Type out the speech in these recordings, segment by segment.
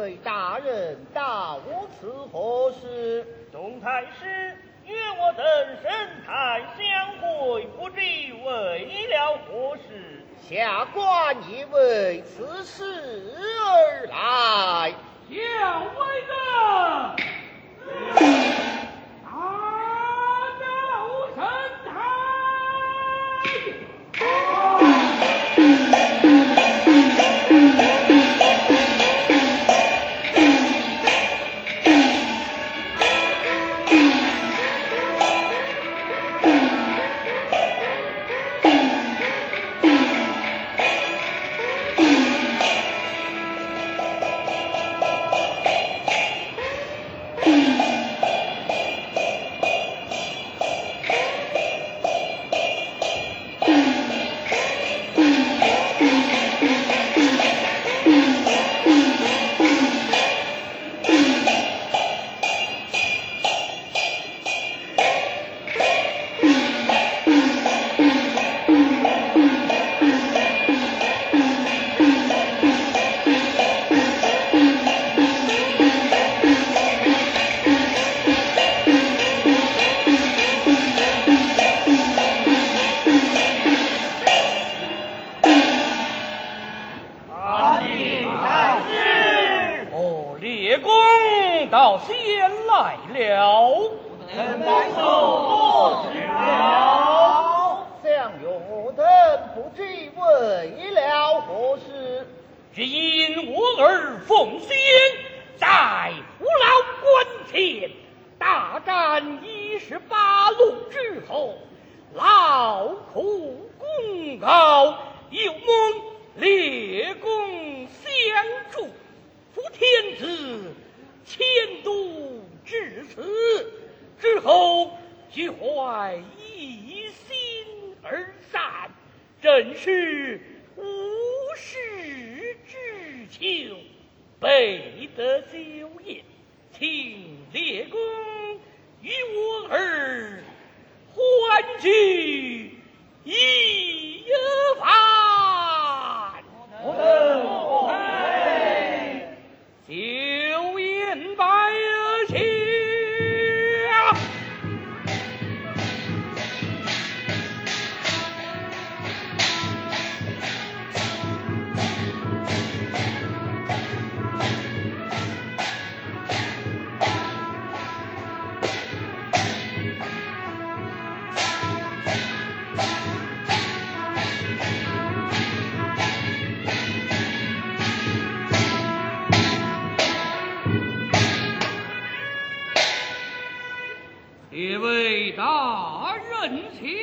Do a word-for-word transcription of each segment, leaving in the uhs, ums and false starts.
位大人到此何事？ 董太师约我等神坛相会，不知为了何事？ 下官已为此事而来。 小尉子，打到神坛。 到先来了， 臣代受多知了。相友等不知为了何事？ 只因我儿奉先在父老关前大战一十八路之后，劳苦功高，有蒙列公相助，扶天子迁都至此，之后俱怀一心而战，真是无事之求，备得久宴，请列公与我儿欢聚一番。酒宴摆下。列位大人请。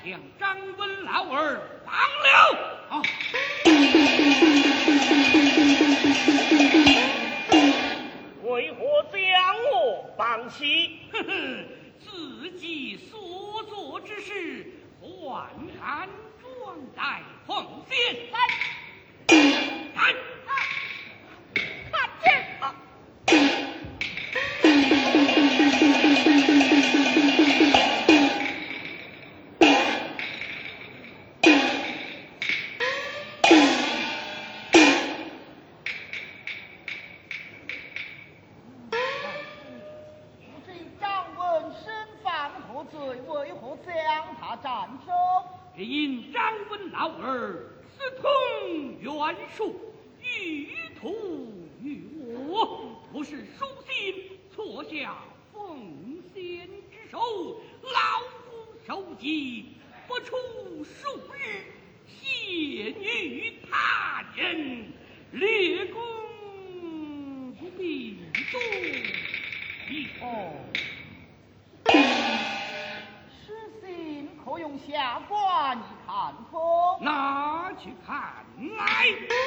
将张文老儿放了。啊！ 为何将我放弃？ 哼哼，自己所做之事，还含装在奉先。来，来， 看见啊！为何将他斩首？ 只因张文老儿私通袁术，欲图于我，不是书信错下奉先之手，老夫受计不出数日，献于他人，略公不必多疑。 哦。可用下官一看风， 拿去看来。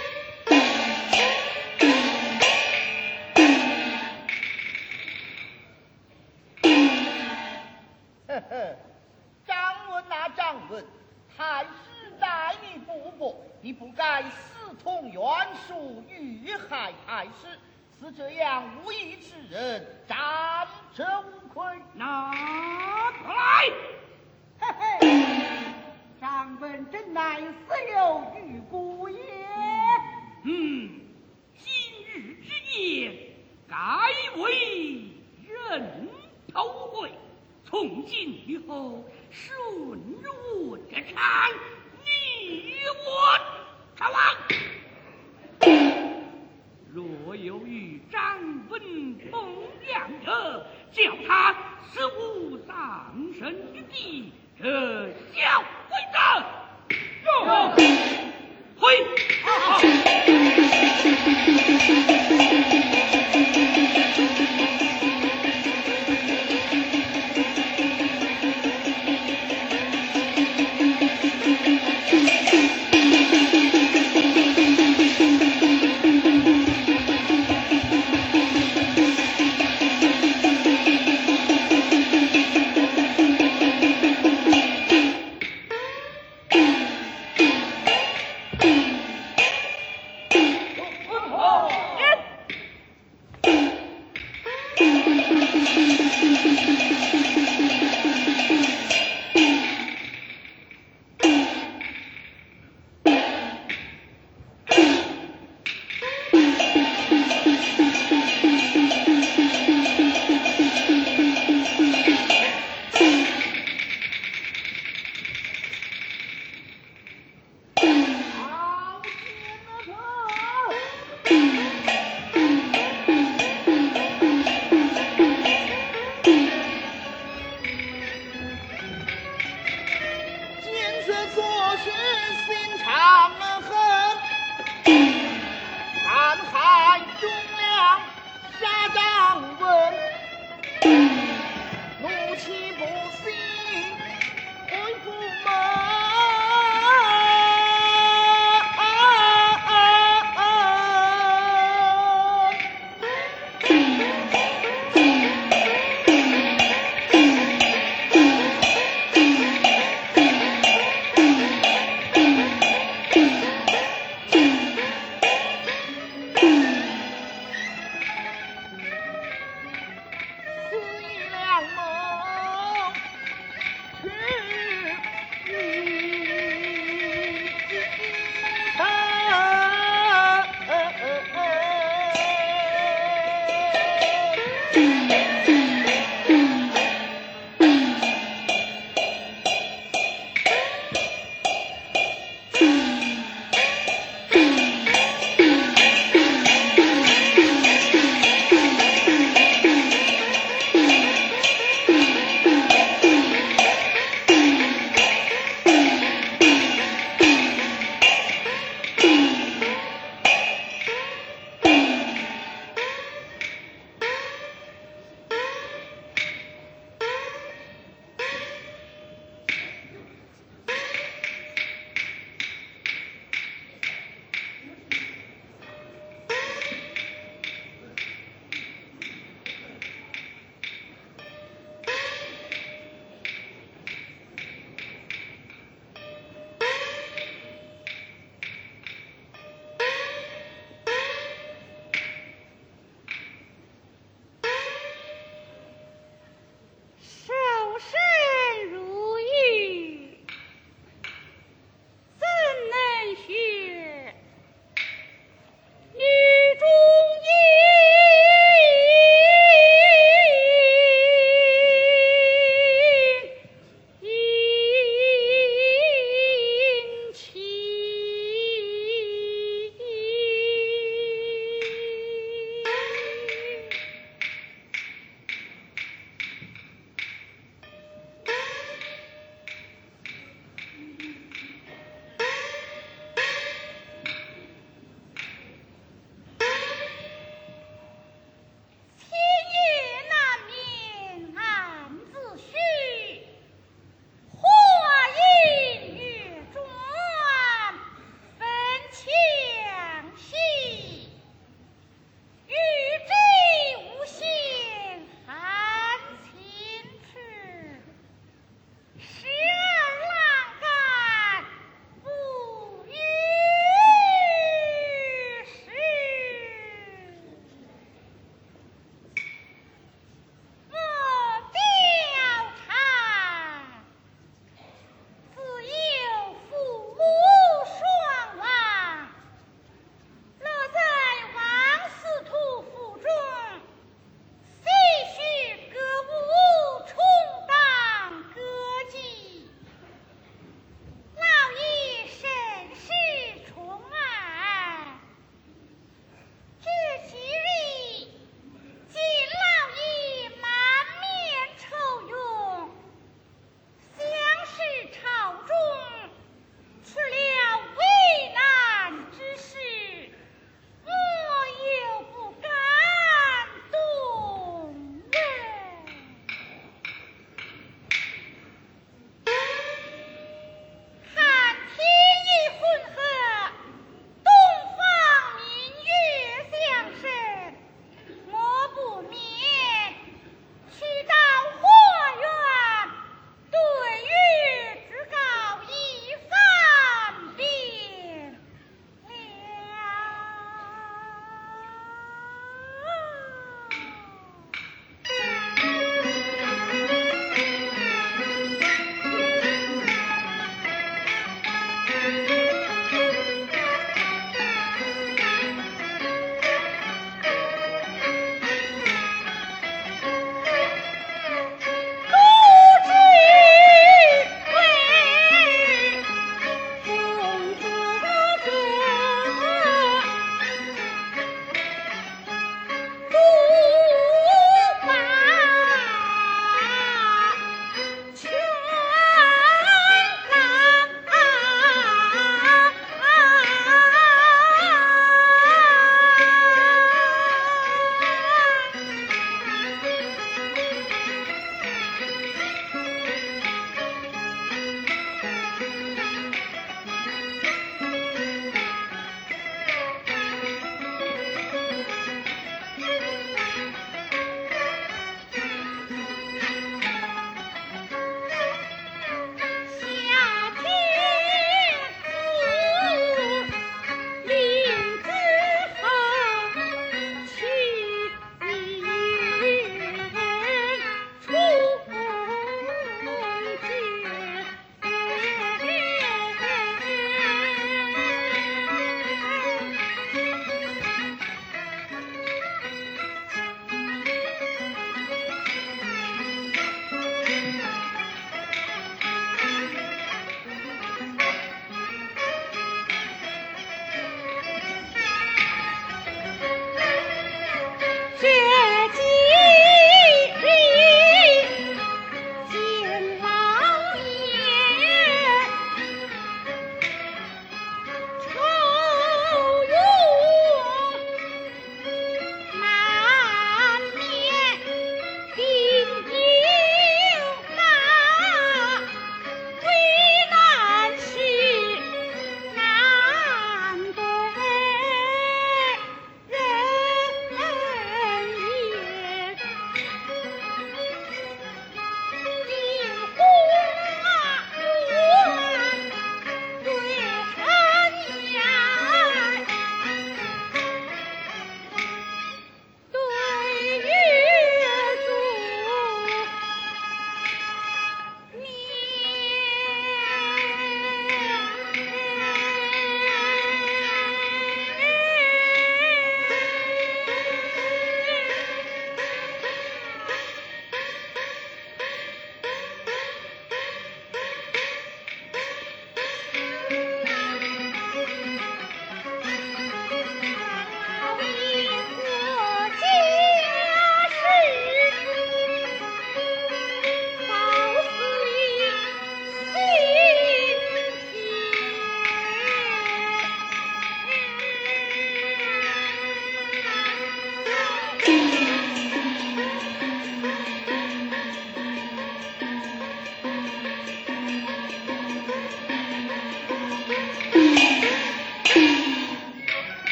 呵呵，张文啊张文，太师待你不薄，你不该私通袁术，遇害太师，似这样无义之人，斩者无愧。 拿过来。 嘿嘿，张文真乃似有预估也。 嗯，今日之宴，该为人头会，从今以后，顺入这场，你我逃亡。若有与张文同样者，叫他死无丧身之地。这小鬼子， 哟， 回！ 好。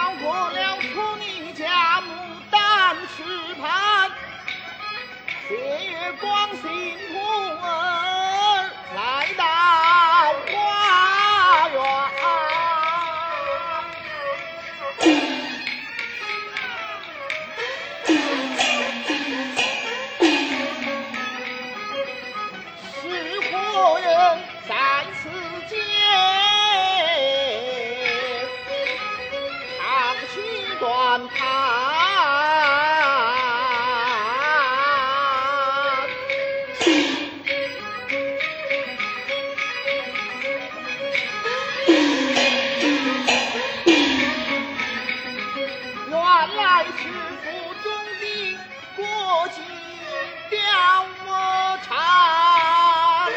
绕过了处女家牡丹池畔，斜月光心徒儿来到花园。是何人在此间唱起断弹？原来是府中的国际调查。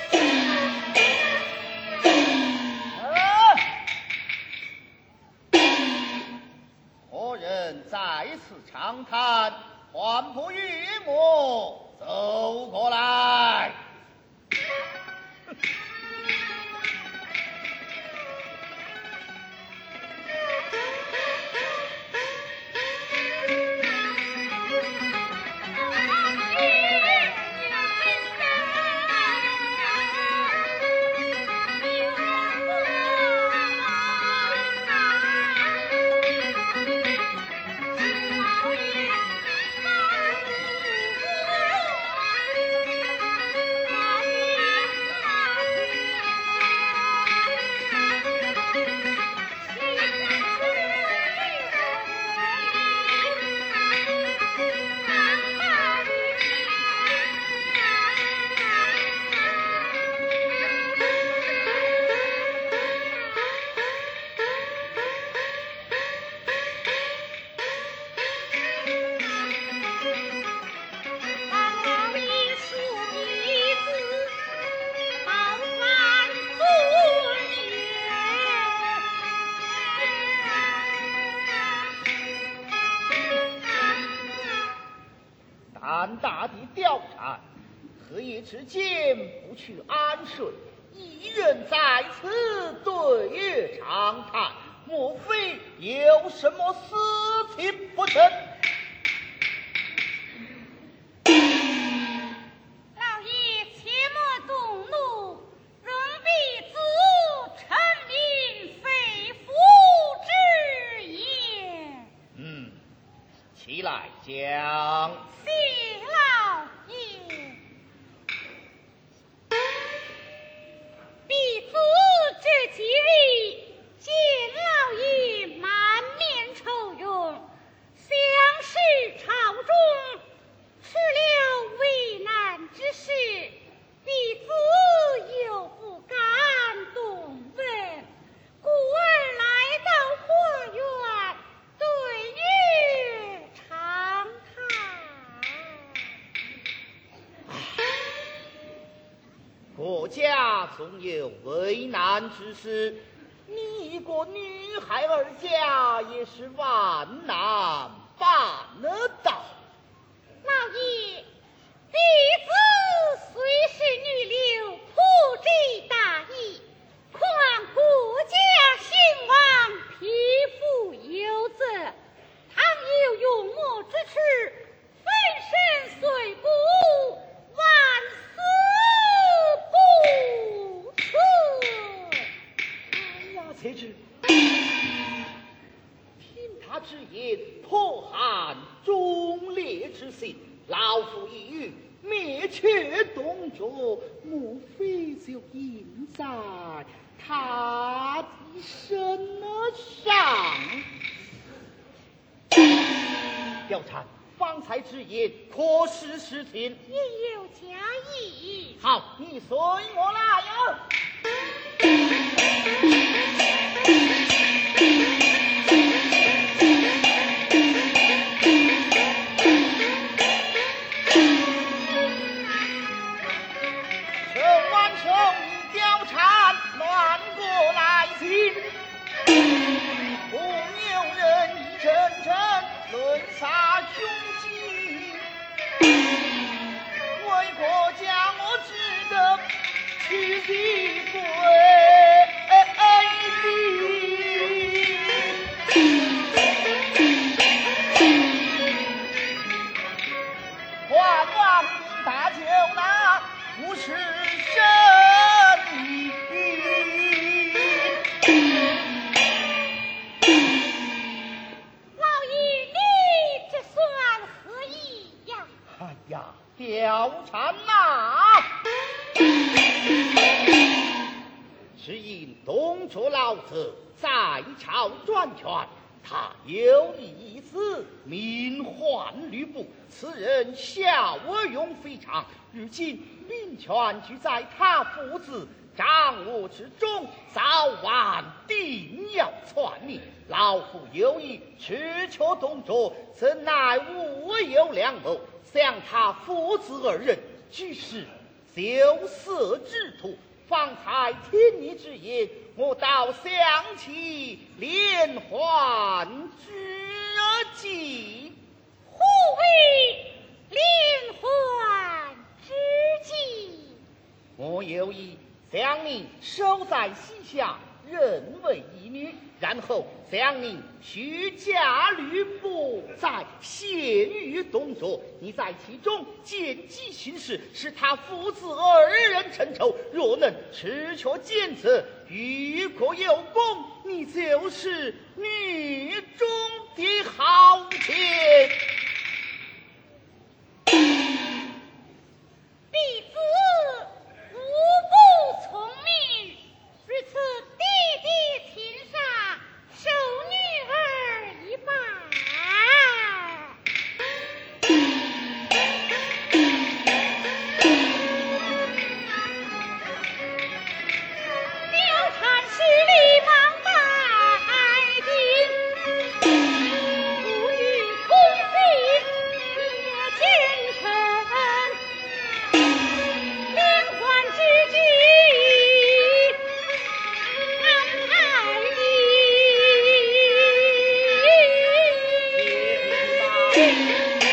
何人在此长谈？唤破月幕走过来。胆大的貂蝉，何以之间不去安睡，一人在此对月长谈？莫非有什么私情不成？ 老爷切莫动怒，容婢子陈明非夫之言。 嗯，起来讲。 谢老爷，婢子这几日见老爷满面愁容，想是朝中出了为难之事，婢子又不敢动问，故而来到花园对月长谈。 国家总有为难之事，你一个女孩儿家也是万难办得到。 老爷，婢子虽是女流，不知大义，况国家兴亡，匹夫有责。倘有用魔之处，粉身碎骨，万死不辞。 哎呀，才知听他之言，颇含忠烈之心。老夫一语，灭却动作，莫非就印在他的身上？貂蝉，方才之言可是实情？ 也有假意。 好，你随我来呀！陈万寿貂蝉乱过来行，不有人一阵阵论杀凶吉，为国家我只得去地归地。 貂蝉呐，只因东卓老子在朝专权，他有意思，名唤吕布，此人骁勇非常。如今民权居在他父子掌握之中，早晚定要篡逆。老夫有意赤却东卓，怎奈无有良谋，想他父子二人俱是羞涩之徒。方才听你之言，我倒想起连环之计。 何为连环之计？ 我有意将你收在西夏，任为义女，然后将你许嫁吕布，再献于东卓。你在其中见机行事，使他父子二人成仇。若能持却奸贼，与国有功，你就是女中的豪杰。 弟子无不聪明，如此弟弟亲杀，受女儿一半。貂蝉势力忙拜进，不与同行也奸臣，连环之计安排你。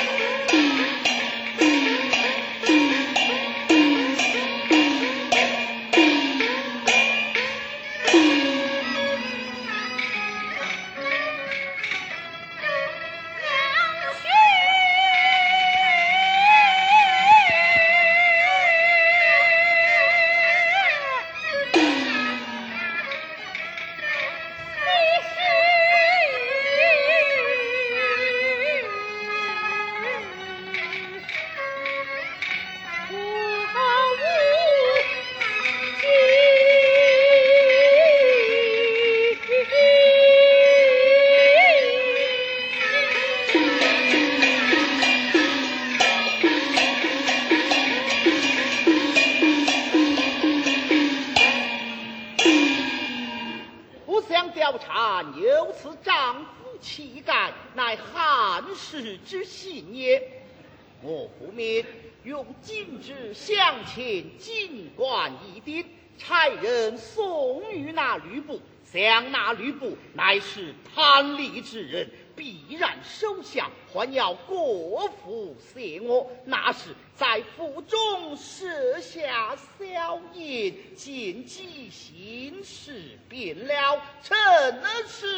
貂蝉有此丈夫气概，乃汉室之幸也。我不免用金纸镶嵌金冠一顶，差人送与那吕布。想那吕布乃是贪利之人，必然收下，还要过府谢我，那是在府中设下宵宴，见机行事便了。趁是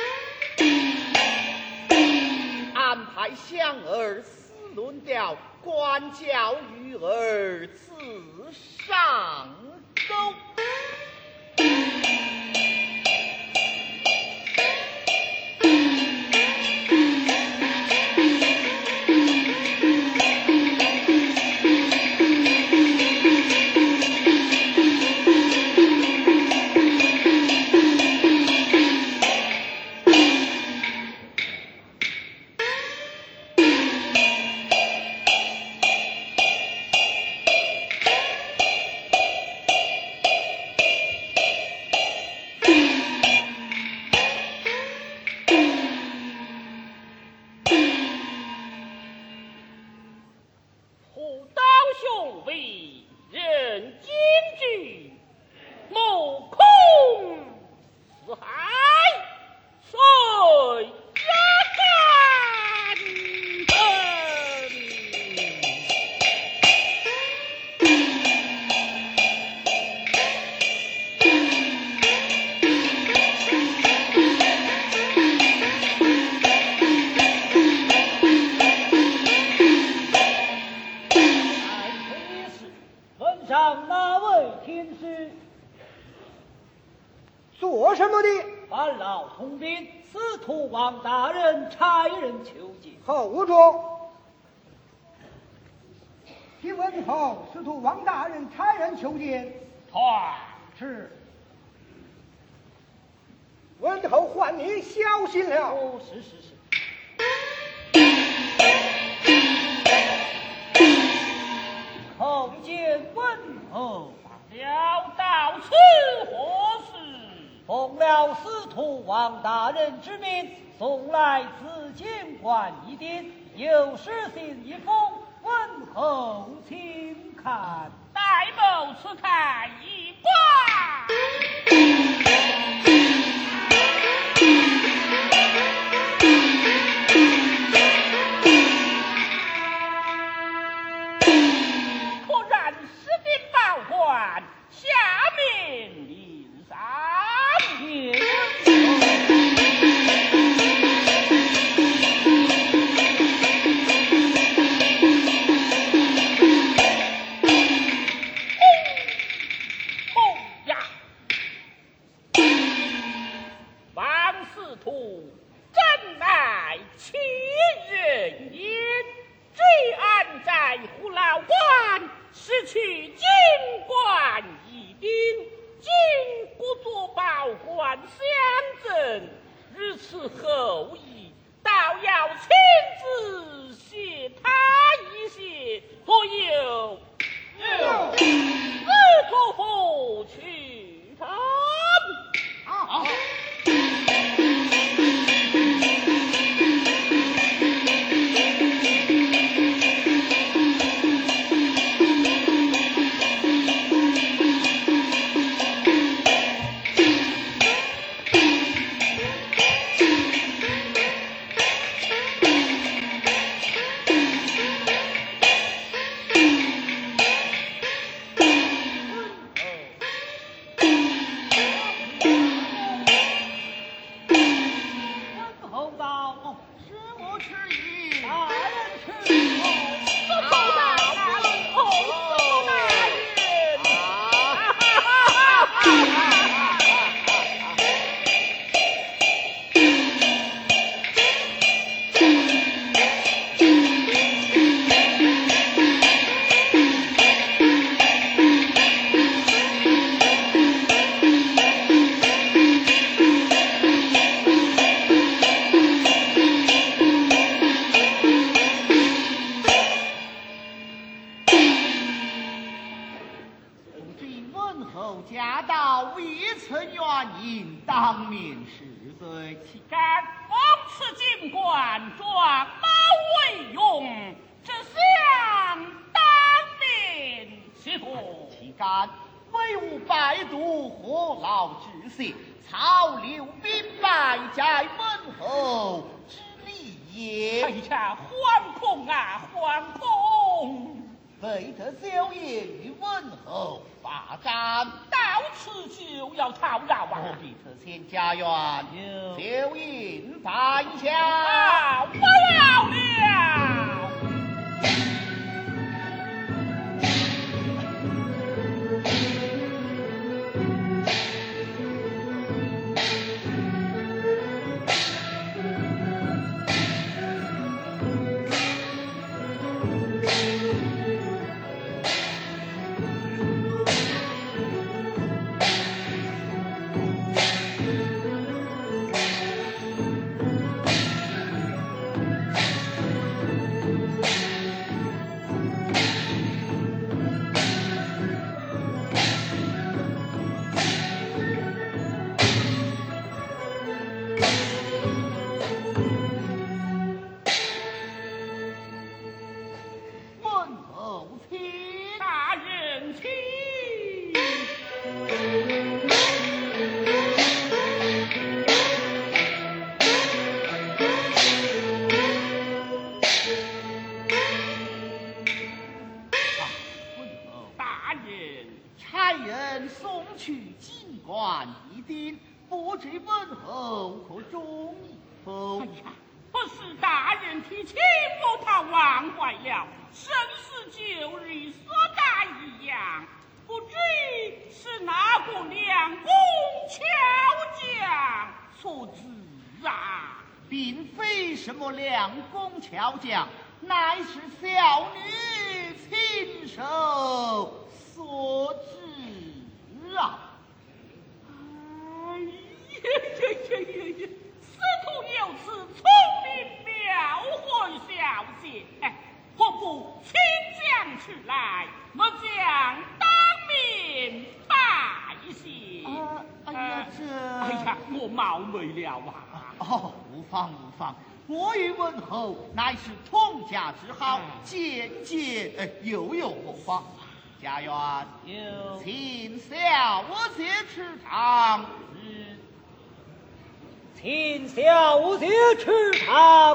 安排香儿私论调，官教育儿自上钩。 做什么的？ 烦劳通禀，司徒王大人差人求见。 后中， 替文侯司徒王大人差人求见。 传是。文侯唤你小心了。 哦，是是是。叩见文侯。 了，到此何事？ 奉了司徒王大人之命，送来紫金冠一顶，有诗信一封，文侯请看。 戴某此看一卦。可然十顶宝冠，下面印上也驾到未曾原因，当面是罪，岂敢奉此金冠，装猫为用，这相当面岂不？ 岂敢为吾百度，何劳之心？操留兵败在文侯之利也。 哎呀，惶恐啊，惶恐！ 非得小爷与文侯发战， 到此就要讨饶啊！ 彼此先家园，小印办下。 啊，不要了！ 不知文侯可中意否？ 哎呀，不是大人提起我，他忘怀了，生死就与所答一样，不知是哪个良工巧匠所致啊？ 并非什么良工巧匠，乃是小女亲手所致啊！ 哎呀呀呀呀呀！司徒有此聪明妙慧小姐，哎，何不亲将出来，我将当面拜谢。 啊哎呀这哎呀，我冒昧了啊！ 哦，无妨无妨。我与文侯乃是同家之好，见见呃又有何妨？家园有请小姐吃糖。 嗯，请小姐吃糖。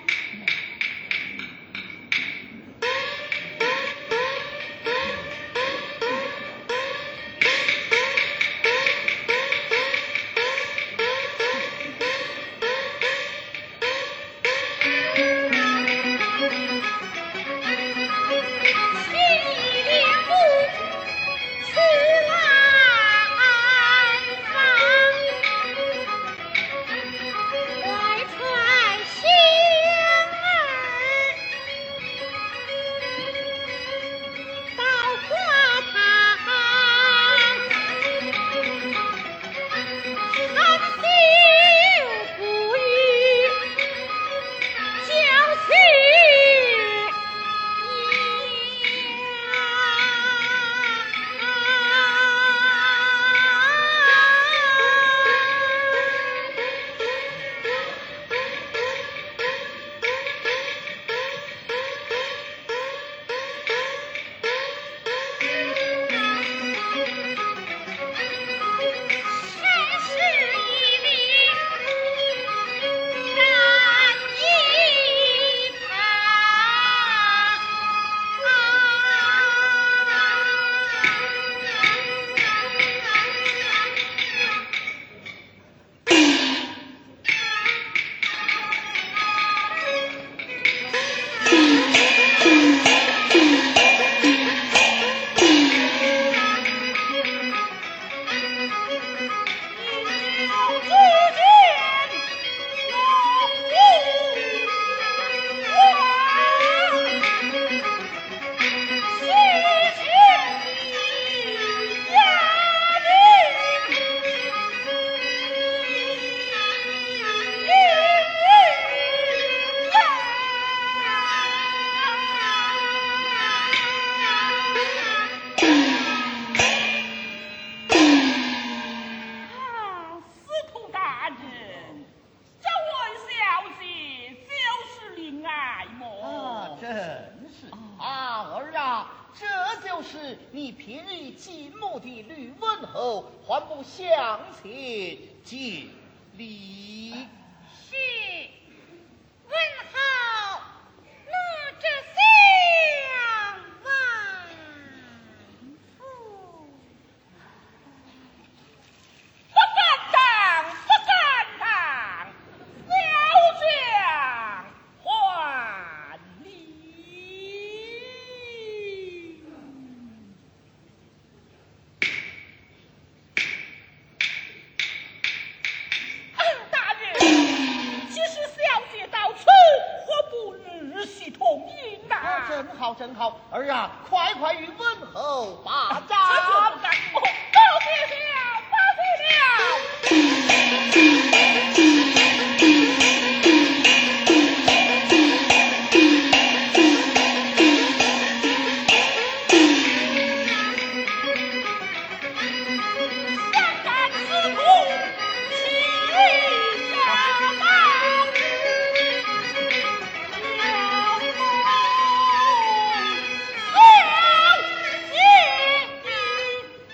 你平日进墓的吕文侯，还不向前见礼？ 是，文侯，我这相万福。 不敢当，不敢当，小将还礼。大人，其实小姐到此，何不日系同饮呐、 啊，真好真好，儿啊，快快与文侯把这就战不。敢，哦，报谢了，报谢了。三杆四路，齐家邦，两峰相见。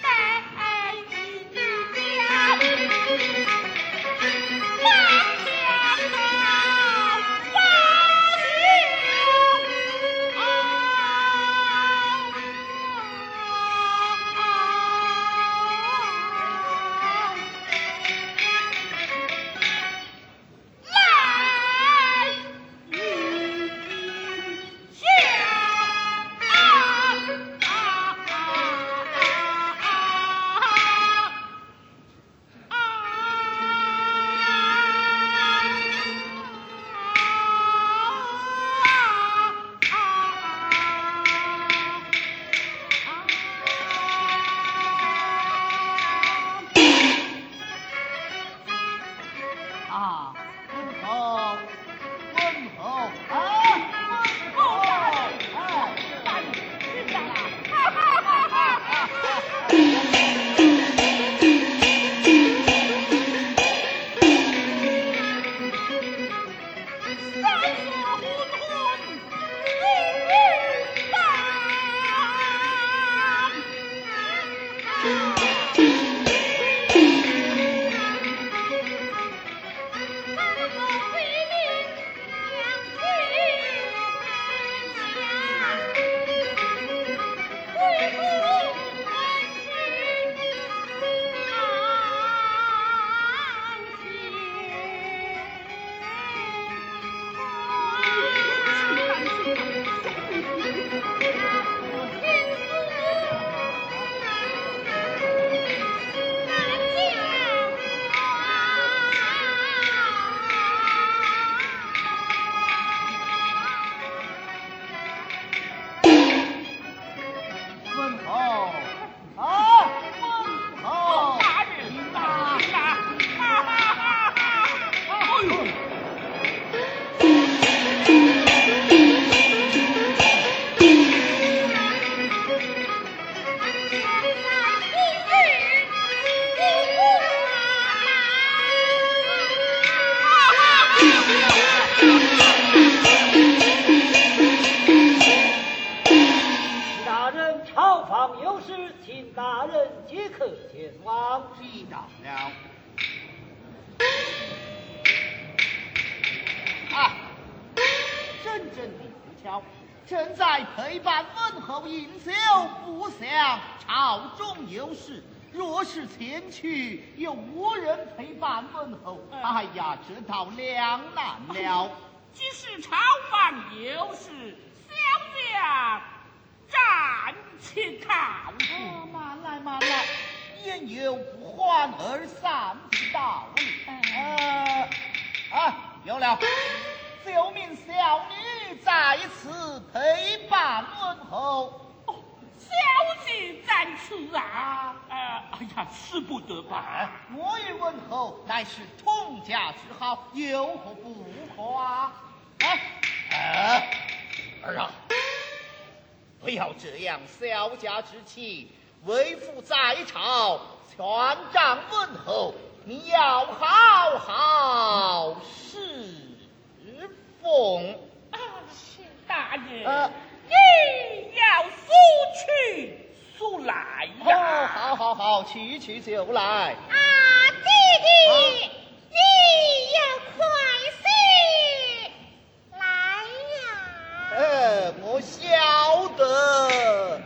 正在陪伴问候饮酒，不想朝中有事。若是前去，又无人陪伴问候，哎呀，这倒两难了。 即使朝访有事，小将暂且靠住。 哦，慢来慢来，言有不欢而散的道理。呃，啊，有了。救命小女在此陪伴问候。 哦，小姐在此啊！呃，哎呀，使不得吧？ 我与问候乃是同家之好，有何不可啊？啊，啊儿啊，不要这样小家之气，为父在朝，全仗问候，你要好好侍奉。 啊，谢大人， 呃， 你要速去速来呀！ 哦，好好好，去去就来。 啊，弟弟，你要快些来呀！ 呃，我晓得。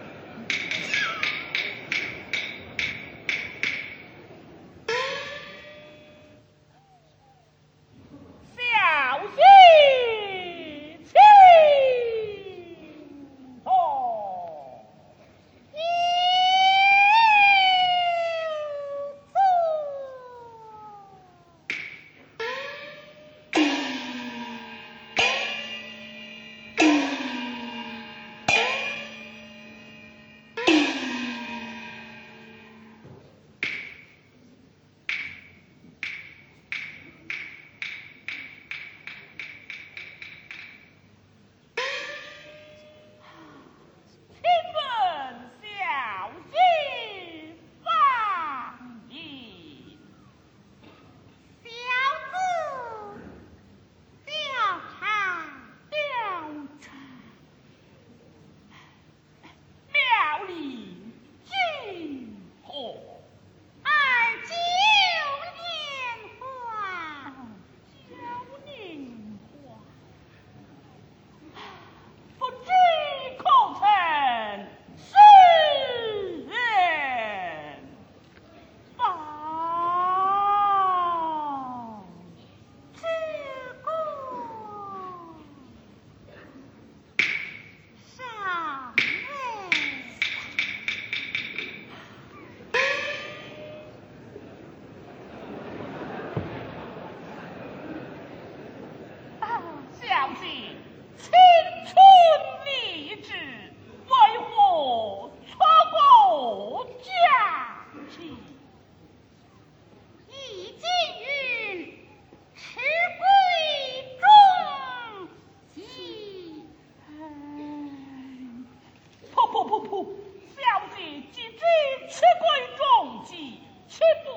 小心请坐。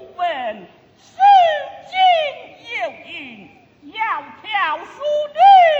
诗经有云：窈窕淑女。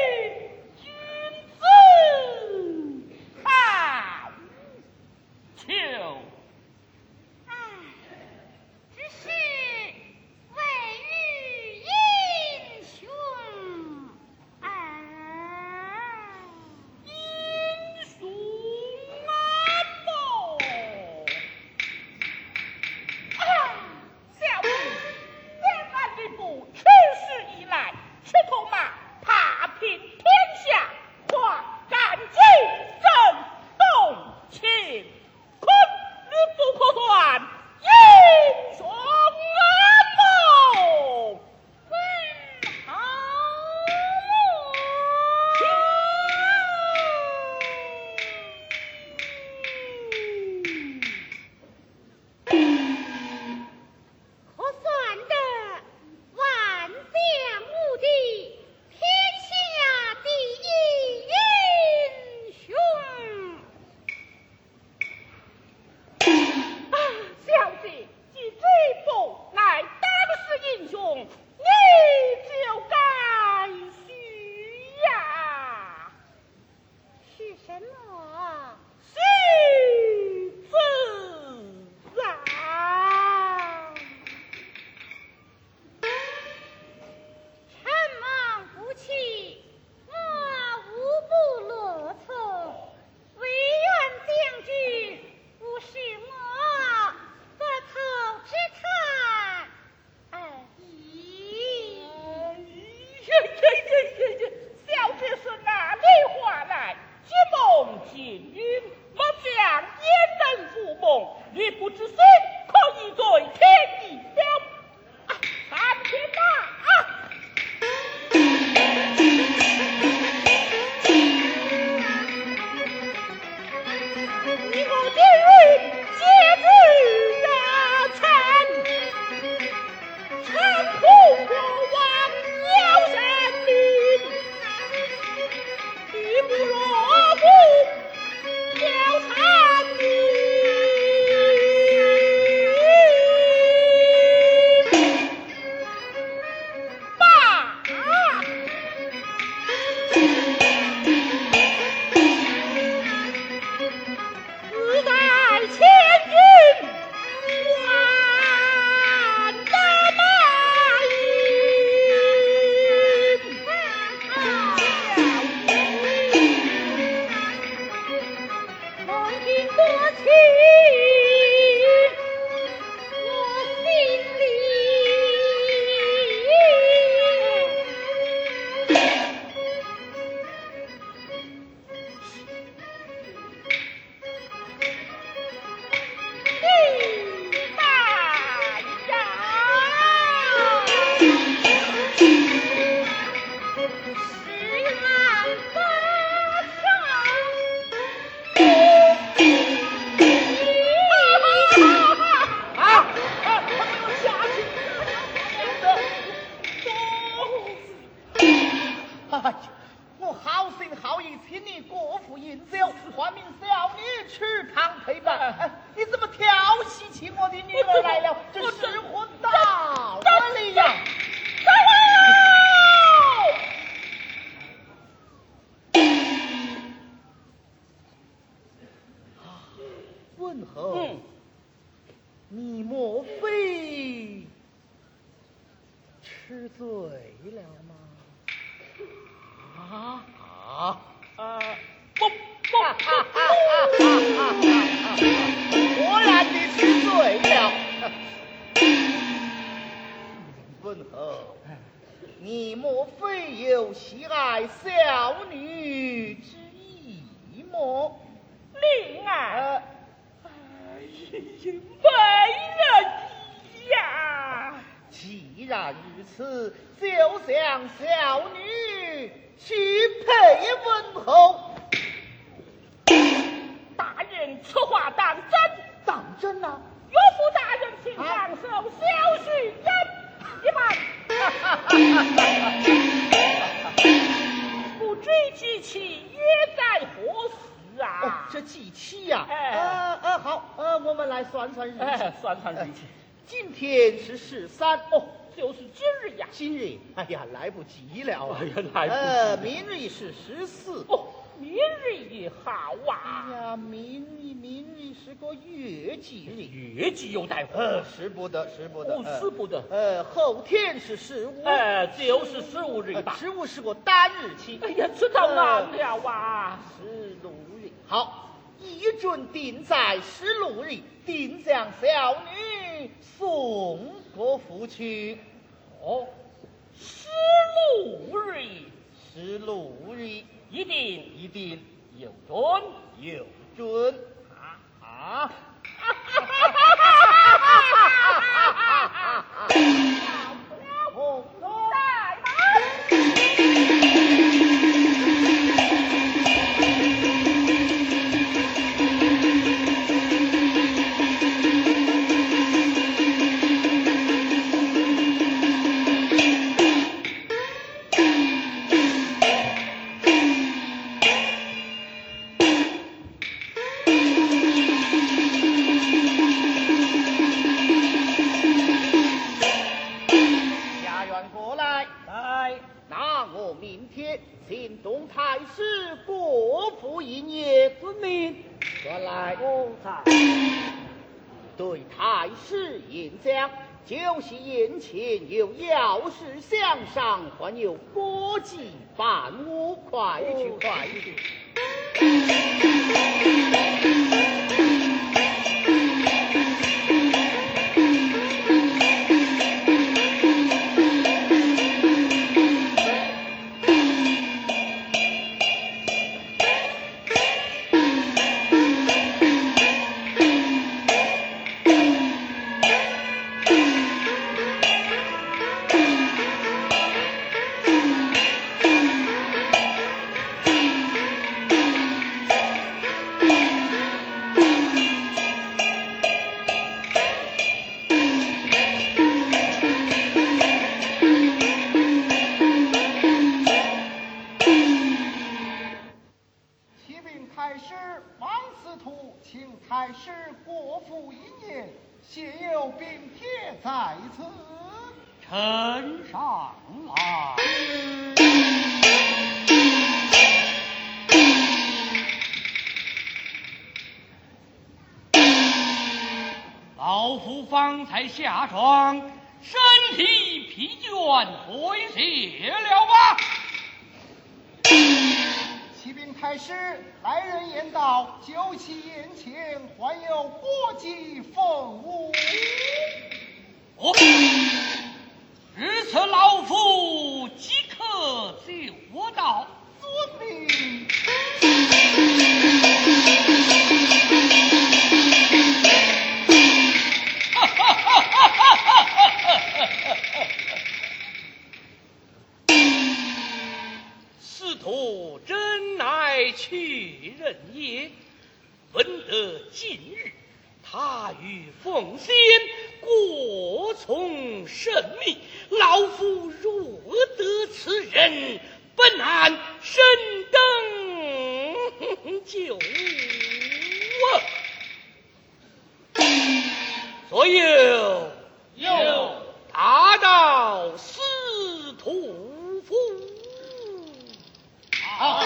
今天是十三哦，就是今日呀。 今日，哎呀，来不及了啊！ 哎呀，来不及了。 呃，明日是十四。 哦，明日也好啊。 哎呀，明日明日是个月季日， 月季又带火， 呃，使不得，使不得， 哦，使不得。 呃，后天是十五， 呃，就是十五日吧。 十五是个单日期。 哎呀，这倒难了啊！ 十六日，好，一准定在十六日，定将小女送过府去。 哦，十六日， 十六日一定一定有准有准啊啊！红中在请东太师国府营业， 遵命。 传来。 哦，在。 对太师演讲，就是眼前有要事相商，还有国际办务，快去快去。 太师国府营业，现有兵帖在此， 呈上来。 方才下庄，身体疲倦，退歇了吧？ 启禀太师，来人言道，酒席宴前还有国际奉舞。 哦，日此老夫即刻就到。 遵命。 司徒真乃去人也，闻得近日他与凤仙过从甚密，老夫若得此人，本案深登就啊。所有有大道司徒府。 好。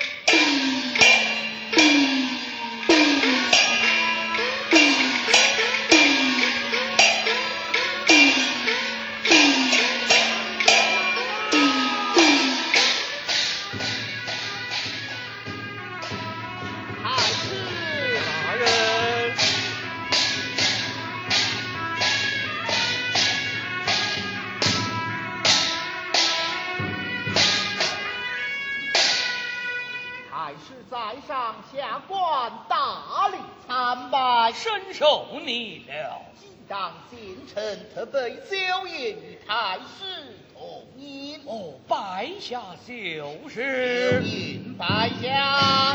下官大礼参拜， 深受你了。 既当贤臣，特备酒宴与太师同饮。 哦，拜下就是。 饮拜下。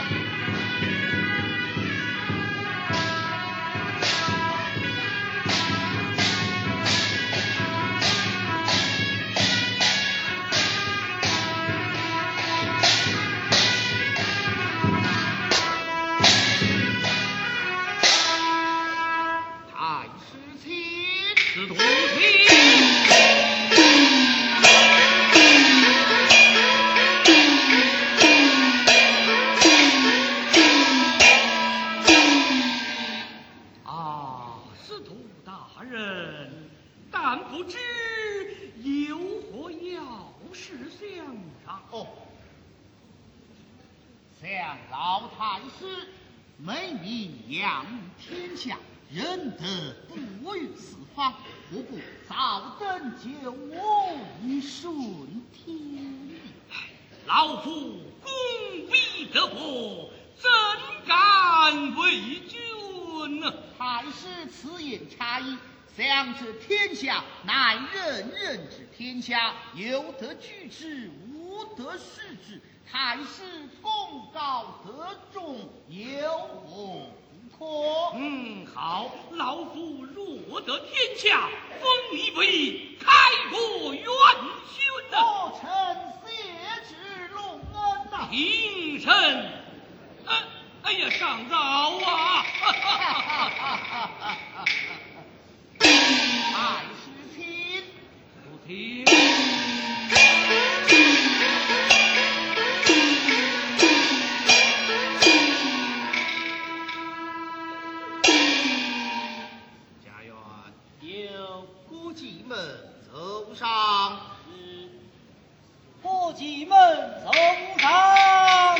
想老太师美名扬天下，仁德不于四方，何不早登九五以顺天命？ 老夫功必得伯，怎敢为君呢？ 太师此言差矣。想知天下乃人人之天下，有得居之，无得失之。太师功高德重，有何不可？ 嗯，好，老夫若得天下，封你为开国元勋呐！ 我臣谢之隆恩呐！ 平身，哎哎呀，上饶啊！ 太师亲， 不听。 走上， 伙计们走上。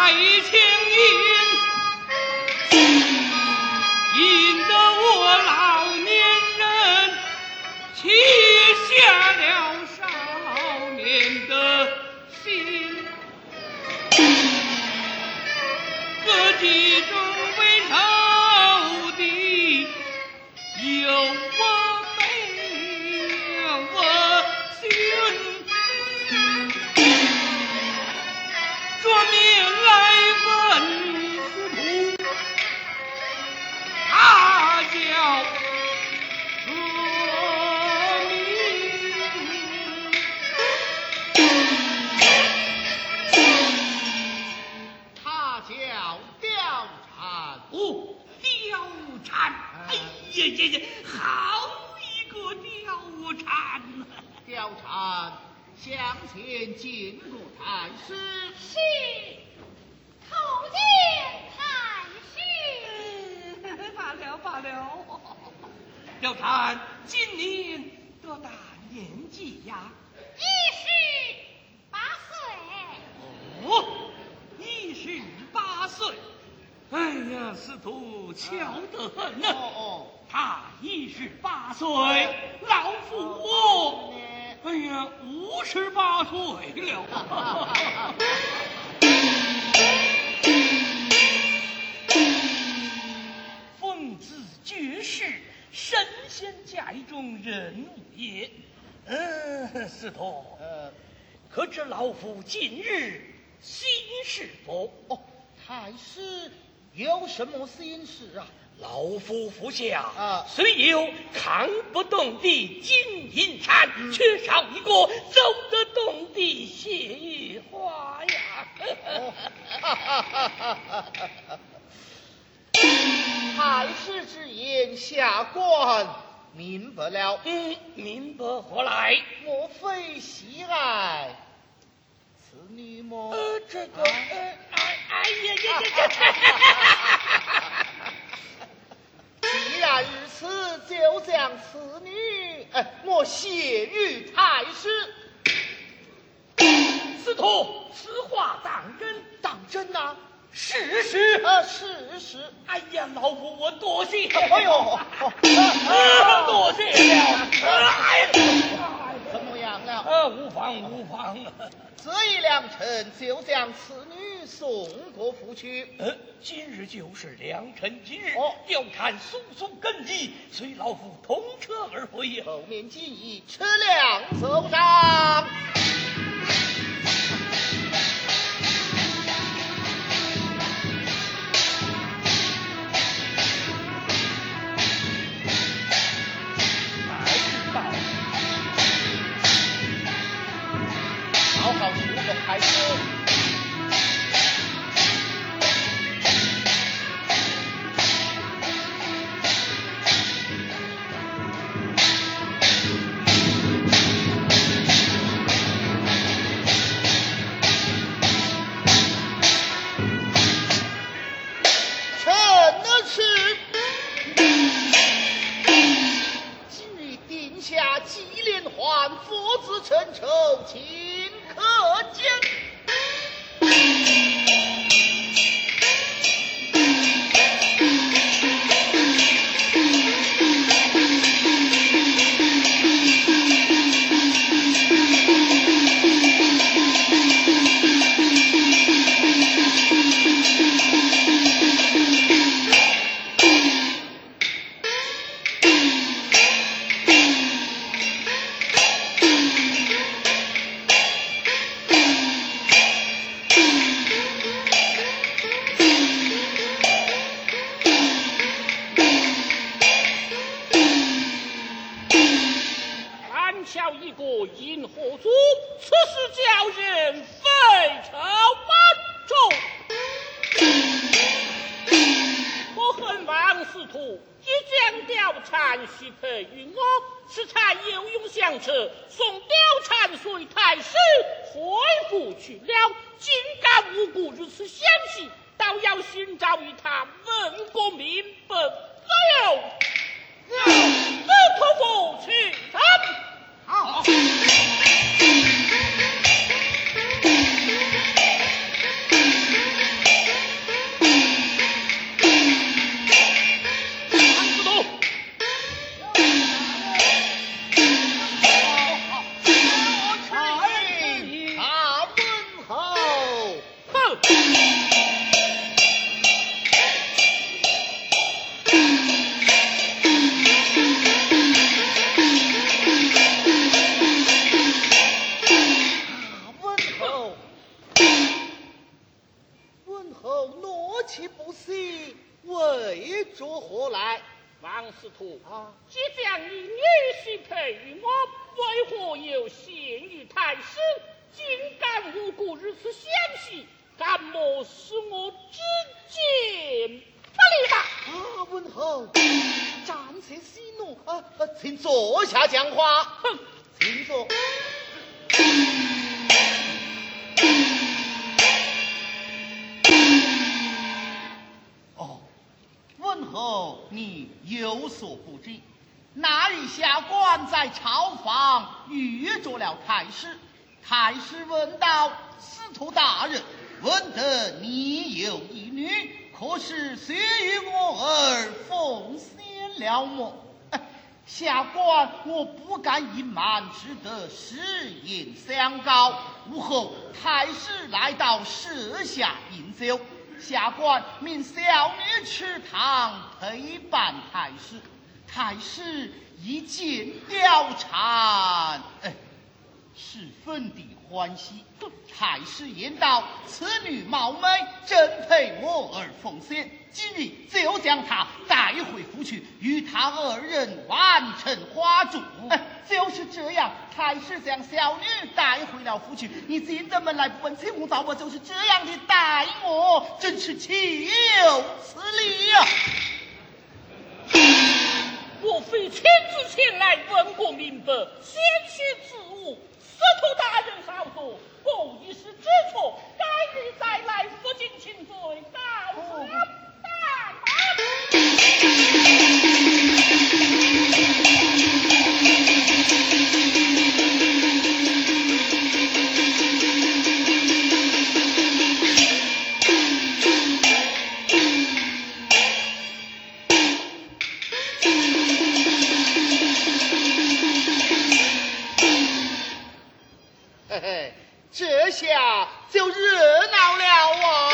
爱情引，引得我老年人弃下了少年的心，各其中为仇敌，有我没我心。说明来问司徒，他叫何名？ 他叫貂蝉。 哦，貂蝉，哎呀呀呀，好一个貂蝉！ 貂蝉向前进过太师。 是，叩见太师。 罢了罢了，貂蝉今年多大年纪呀？ 一十八岁。 哦，一十八岁。哎呀，司徒巧得很呐！ 哦哦， 他一十八岁，老夫我，哎呀，五十八岁了。奉子绝世，神仙家中人物也。嗯，司徒， 呃， 可知老夫近日心事否？ 哦，太师有什么心事啊？ 老夫服下啊虽有扛不动的金银铲，嗯、缺少一个走得动的谢玉花呀！ 哦哈哈哈哈哈哈太师之言，下官明白了。 嗯，明白何来？ 莫非喜爱此女么？ 呃，这个， 啊、 呃，哎哎呀呀呀！ 既然如此，就将此女，哎，莫谢于太师。 司徒，此话当真？ 当真呐、啊？ 事实啊，事实。 哎呀，老夫我多谢。 哎呦，哦啊、多谢了。哎呀， 怎么样了？ 啊，无妨无妨。 这一良辰，就将此女送过府去。 呃，今日就是良辰吉日。 哦， 貂蝉速速跟急，随老夫同车而回。 后面记忆，车辆走上。好好梳个太师。臣的是今日定下纪连环，父子成仇，情可见。 瞧一个银河族，此事叫人非常万重。我恨王司徒一将貂蝉许配于我，此才有勇相策，送貂蝉随太师回府去了。竟敢无故如此相信，倒要寻找与他问个明白。没有，司徒不去他。好。 文侯怒气不息，为着何来？ 王司徒啊， 即将你女婿陪我，为何又陷于太师？竟敢无故如此相戏，敢莫使我知见不理吧？ 啊，文侯，暂且息怒啊！啊，请坐下讲话。 哼， 请坐。哦，文侯，你有所不知，那日下官在朝房遇着了太师，太师问道：“司徒大人，闻得你有一女，可是虽与我儿奉先了么？”下官我不敢隐瞒，只得实言相告。午后，太师来到舍下饮酒，下官命小女吃汤陪伴太师。太师一见貂蝉，哎，十分的欢喜。太师言道：“此女貌美，正配我儿奉先。今日就将她带回府去，与他二人完成花烛。”哎，就是这样。太师将小女带回了府去，你进得门来不问青红皂白，就是这样的待我，真是岂有此理呀、 我非亲自前来问过明白，先去自误。司徒大人稍坐，我一时知错，改日再来负荆请罪，告辞大嘿嘿，这下就热闹了啊！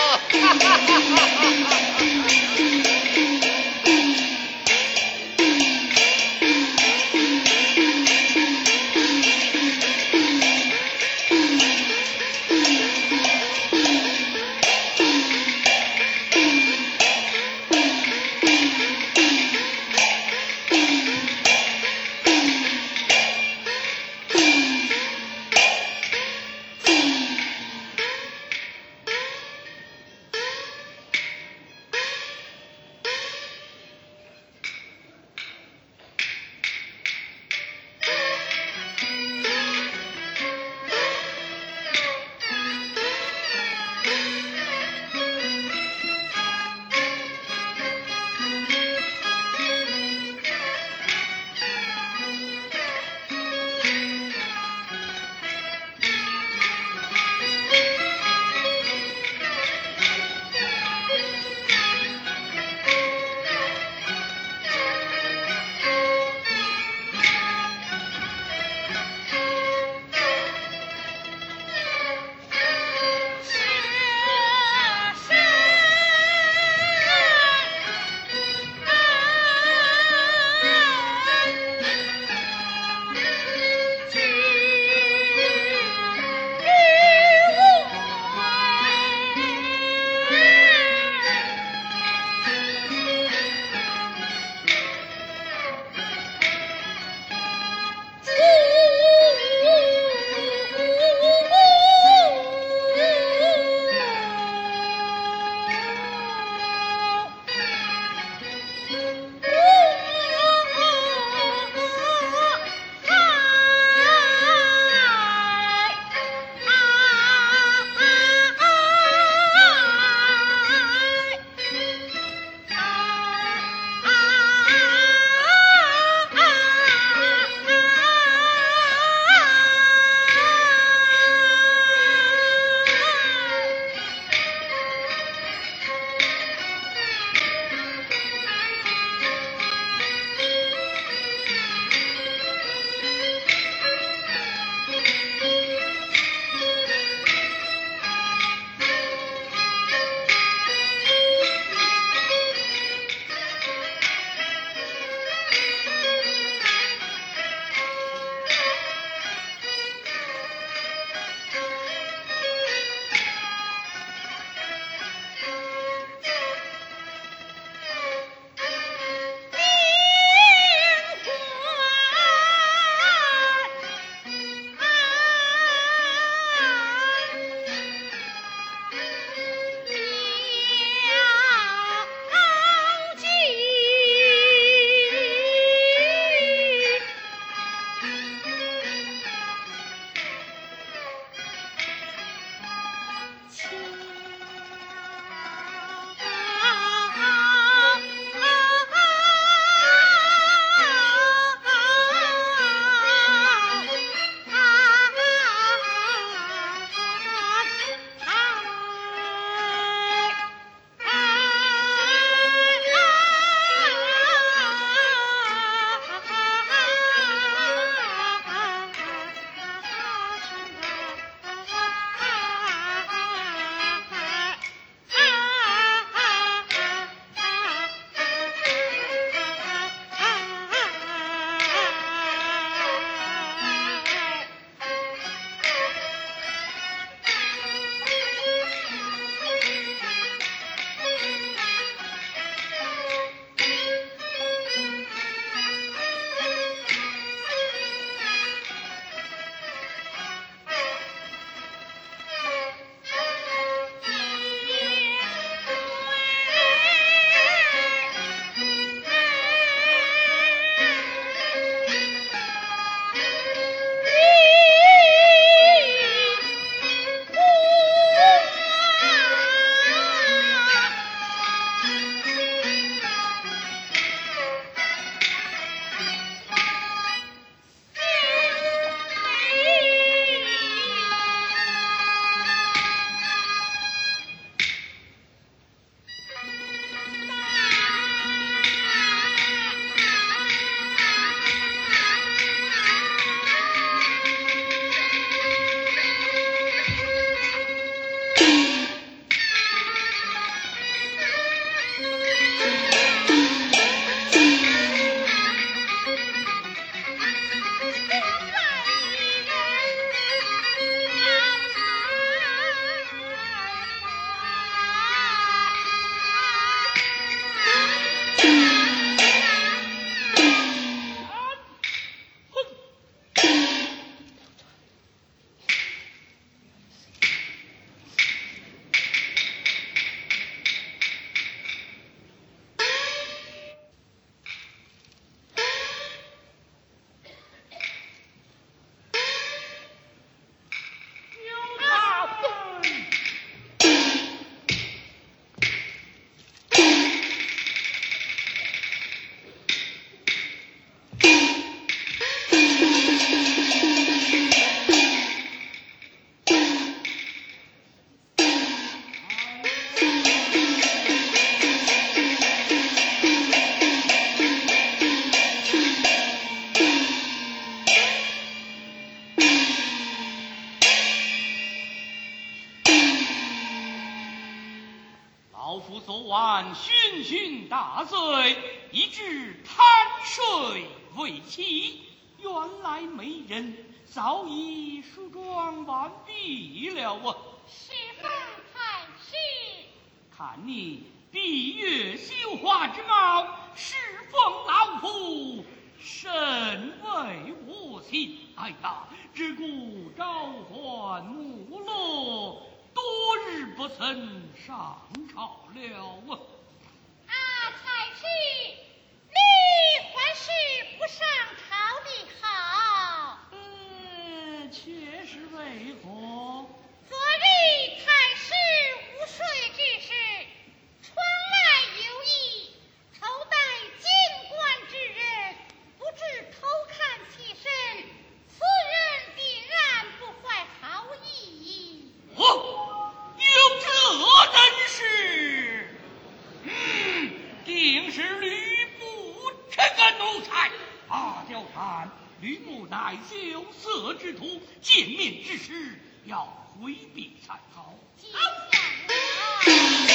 老夫昨晚循循大醉，以致贪睡未起，原来美人早已梳妆完毕了啊！ 是否太师？ 看你闭月羞花之貌，侍奉老夫甚为我心。哎呀，只顾召唤幕落，多日不曾上朝了啊！ 啊，太师，你还是不上朝的好。 呃，却是为何？ 昨日太师午睡之时，窗外有一头戴金冠之人，不知偷看其身，此人定然不怀好意。 哦，有这人士，嗯，定是吕布这个奴才。阿娇看吕布乃羞涩之徒，见面之时要回避才好。 记下了。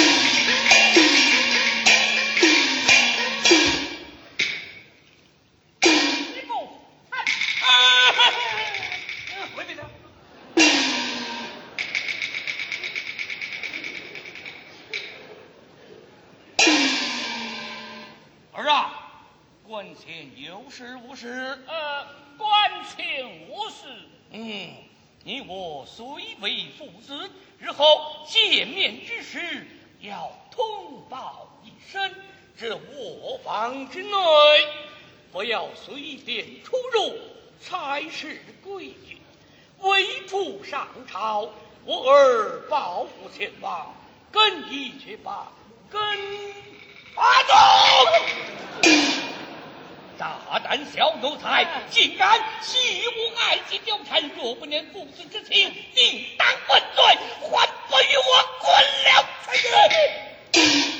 吕布，啊，回避他。儿啊，关前有事无事？ 呃，关前无事。 嗯，你我虽为父子，日后见面之时要通报一声。这卧房之内，不要随便出入，才是规矩。未出上朝，我儿抱负前往，更衣却罢，跟发动！大胆小奴才，竟敢欺我爱妻貂蝉，若不念父子之情，定当问罪，还不与我滚了出去！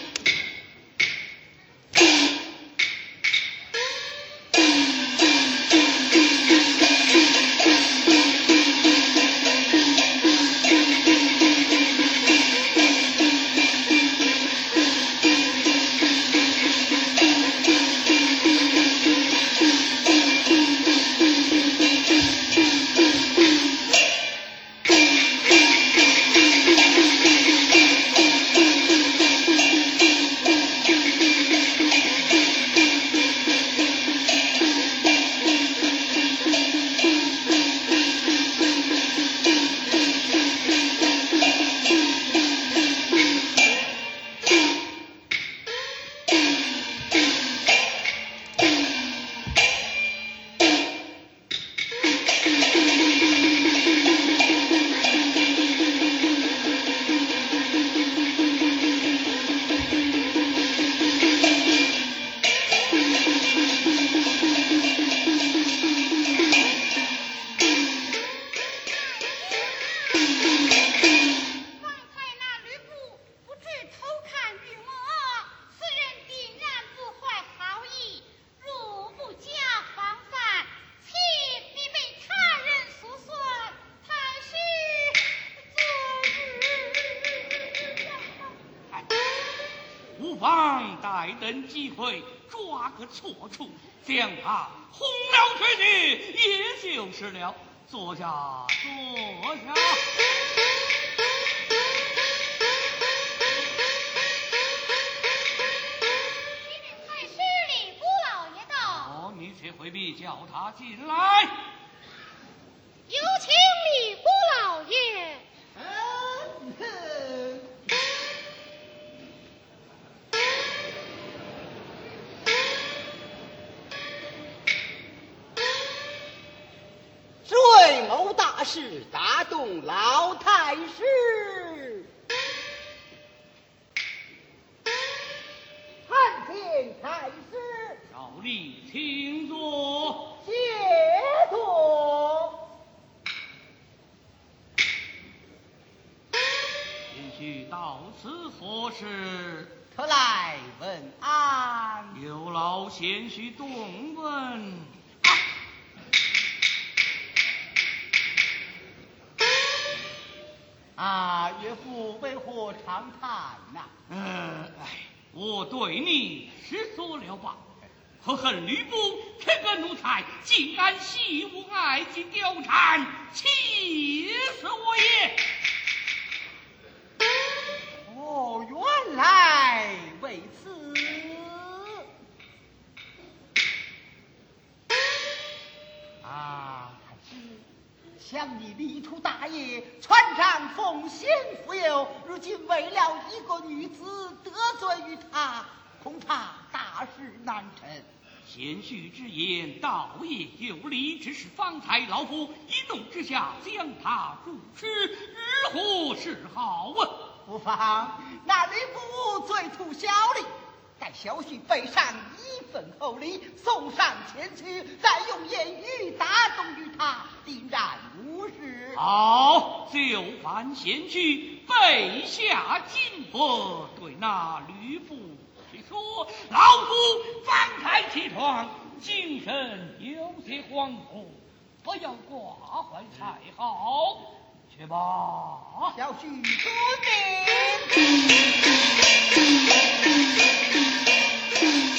待等机会抓个错处，将他轰了出去，也就是了。坐下，坐下。 太师礼部老爷到。 哦，你却回避，叫他进来。 有请礼部老爷。 嗯哼。 追谋大事打动老太师，参见太师。 赵丽，请坐。 谢座。 贤婿到此何事？ 特来问安。 有劳贤婿动问。 啊，岳父为何长叹呐？ 呃，哎，我对你失所了吧？可恨吕布这个奴才，竟敢戏我爱情貂蝉，气死我也！ 哦，原来为此。啊，还是想你力图大业，船长奉献富有，如今为了一个女子得罪于他，恐怕大事难成。 贤婿之言，倒也有理，只是方才老夫一怒之下将他处死，如何是好啊？ 不妨那吕布最图小利，待小婿背上一份厚礼，送上前去，再用言语打动于他，定然无事。 好，就范贤婿背下金帛，对那吕布说，老夫方才起床，精神有些恍惚，不要挂怀才好。去吧， 小婿遵命。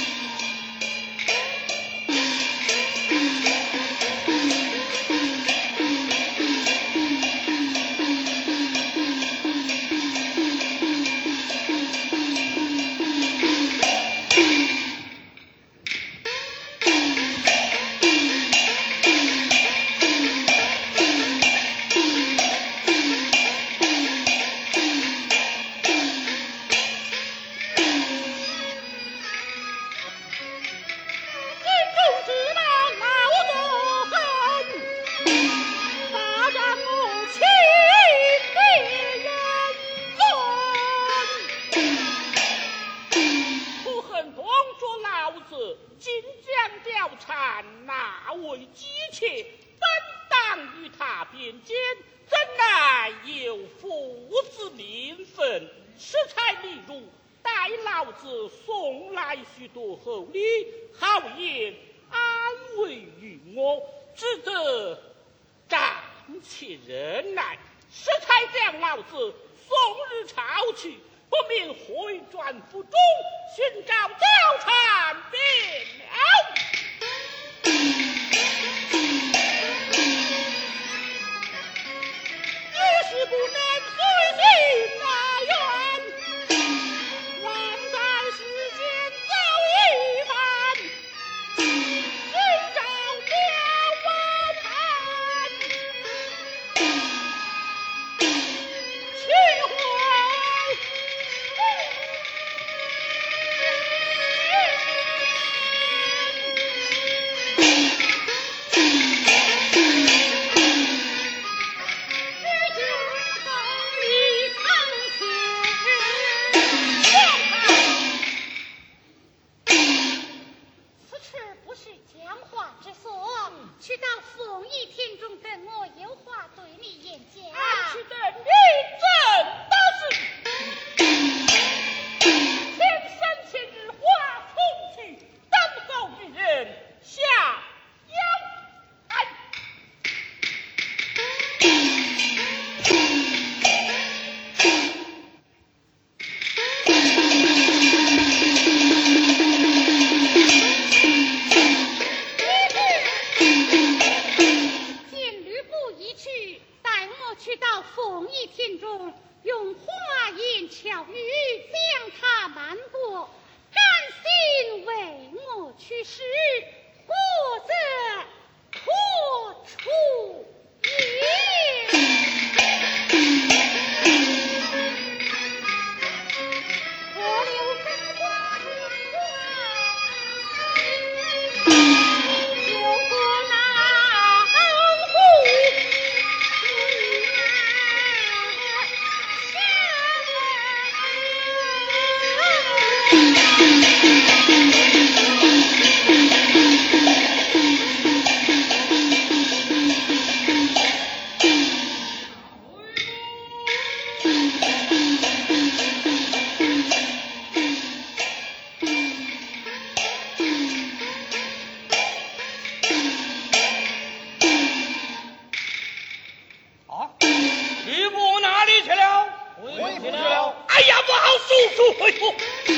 速速回府。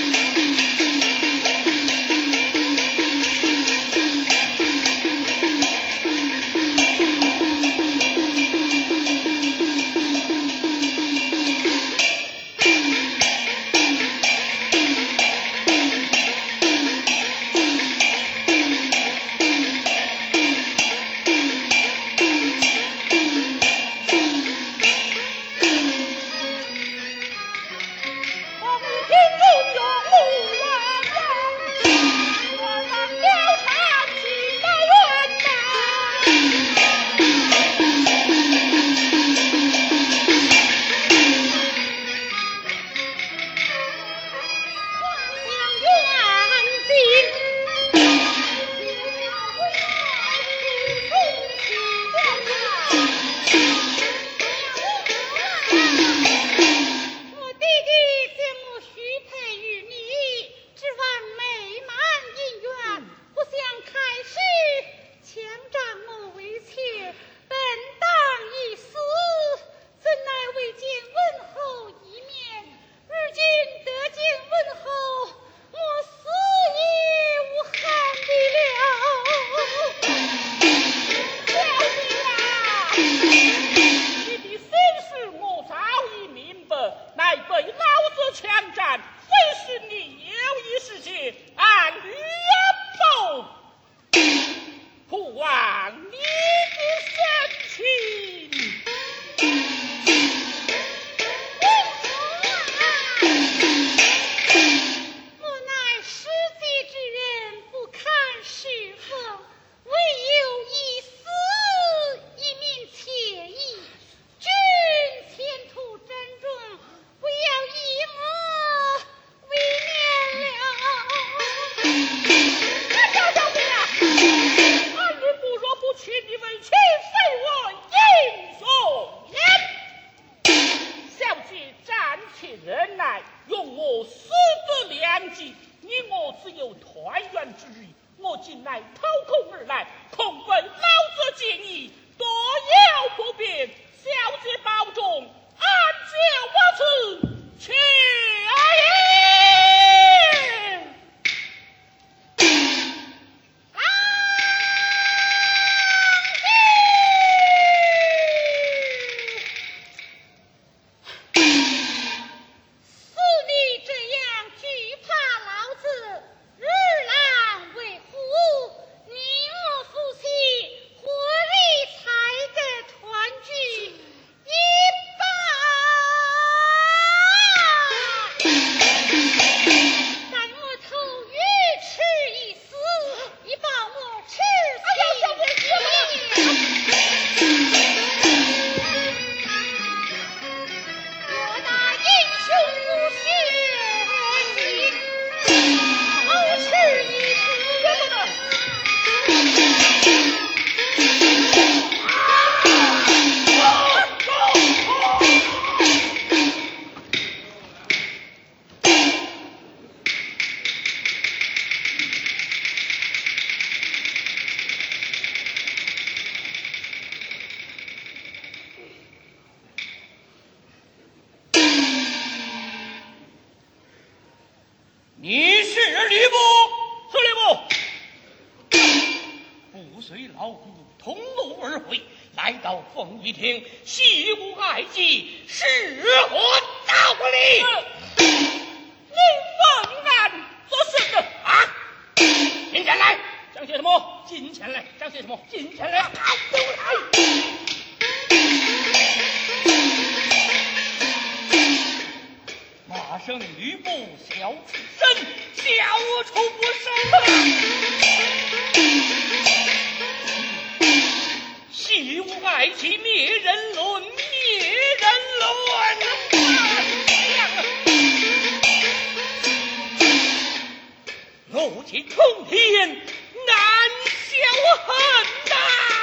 你是吕布？ 是吕布。不随老夫同路而回，来到凤仪亭，戏无爱姬，是何道理？ 你问案做甚的啊？金钱来， 讲些什么？ 金钱来， 讲些什么？金钱来， 好，都来。马生吕布小此身，小处不胜。戏无爱妻灭人伦，灭人伦。怒气冲天，难消恨呐！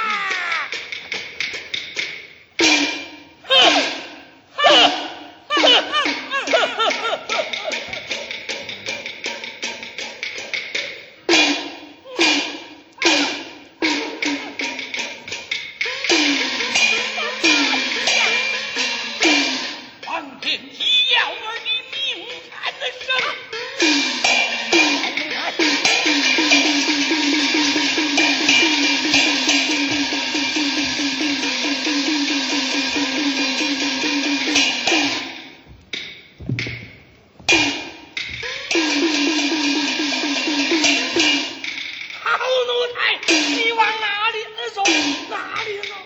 哼哼哼哼！望天机要儿的名产， 好奴才，你往哪里走？哪里走？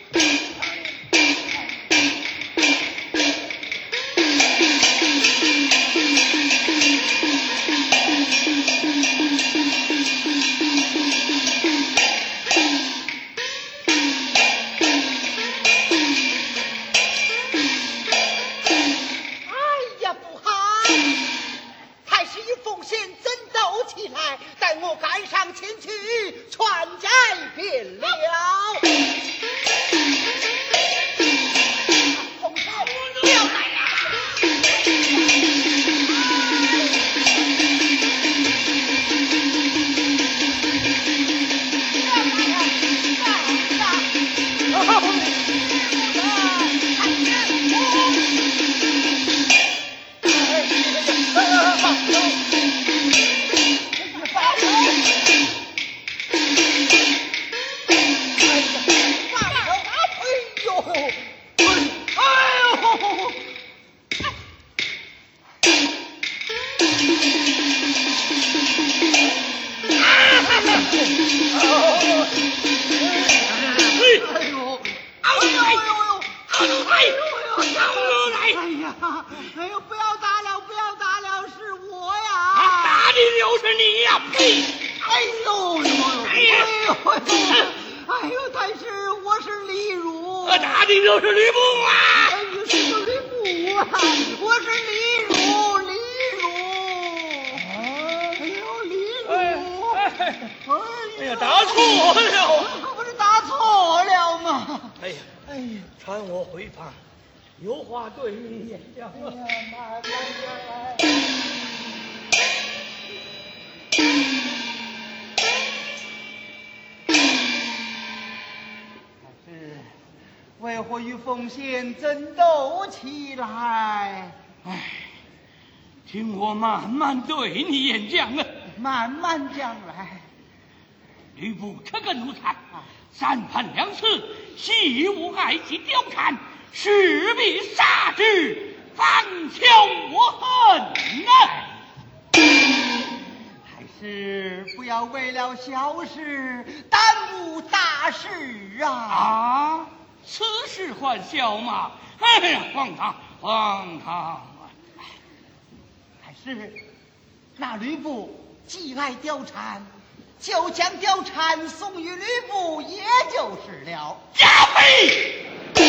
为何与凤仙争斗起来？ 唉，听我慢慢对你演讲啊， 慢慢讲来。 吕布这个奴才，三番两次戏无爱妻貂蝉，势必杀之，反消我恨呐！ 还是不要为了小事耽误大事啊！ 啊！此事还小吗？哎呀，荒唐，荒唐！ 还是那吕布既爱貂蝉，就将貂蝉送与吕布，也就是了。 加菲，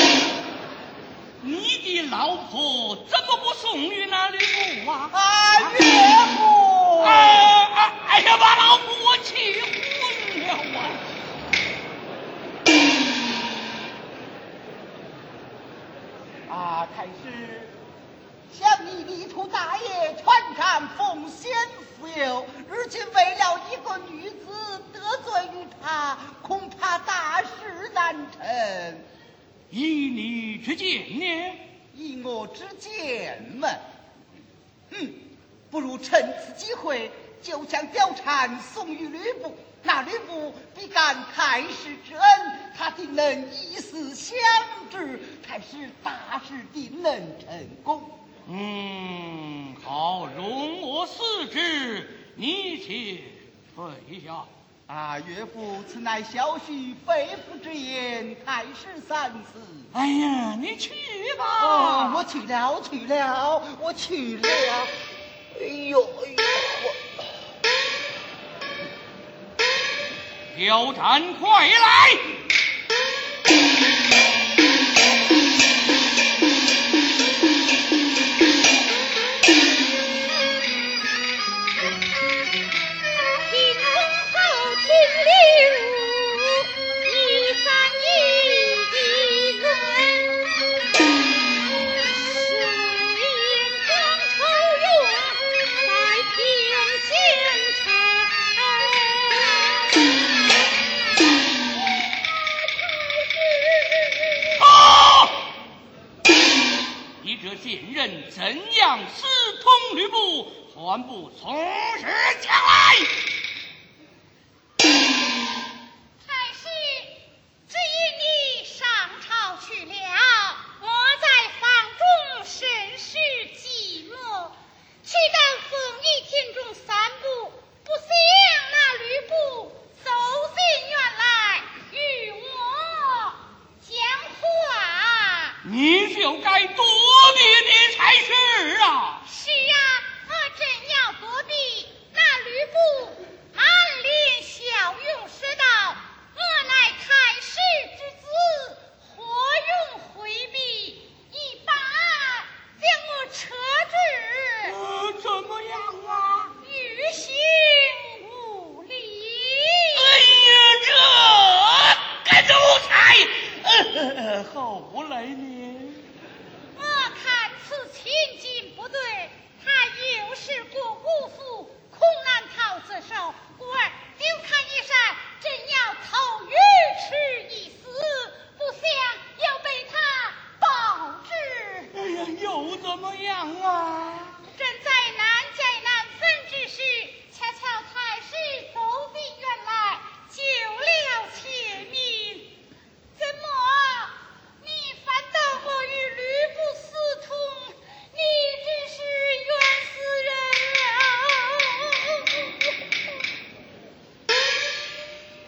你的老婆怎么不送与那吕布啊？ 啊，岳父！ 哎哎哎呀，把老夫我气昏了啊！ 啊，太师，想你力图大业，传唱奉先富有，如今为了一个女子得罪于他，恐怕大事难成。 以你之见呢？ 以我之见嘛，嗯，不如趁此机会，就将貂蝉送与吕布。那吕布必感太师之恩，他定能以死相之，太师大事定能成功。 嗯，好，容我思之，你且退下。 啊，岳父，此乃小婿肺腑之言，太师三思。 哎呀，你去吧。 哦，我去了，去了，我去了。哎呦，哎呦，我。 貂蝉，快来！现任怎样私通吕布，还不从实将来？ 太师，只因你上朝去了，我在房中甚是寂寞，岂但奉一天中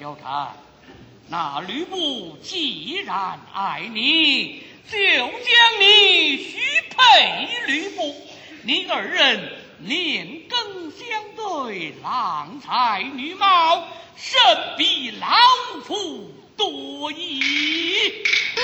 貂蝉，那吕布既然爱你，就将你许配吕布，你二人年庚相对，郎才女貌，甚比老夫多矣。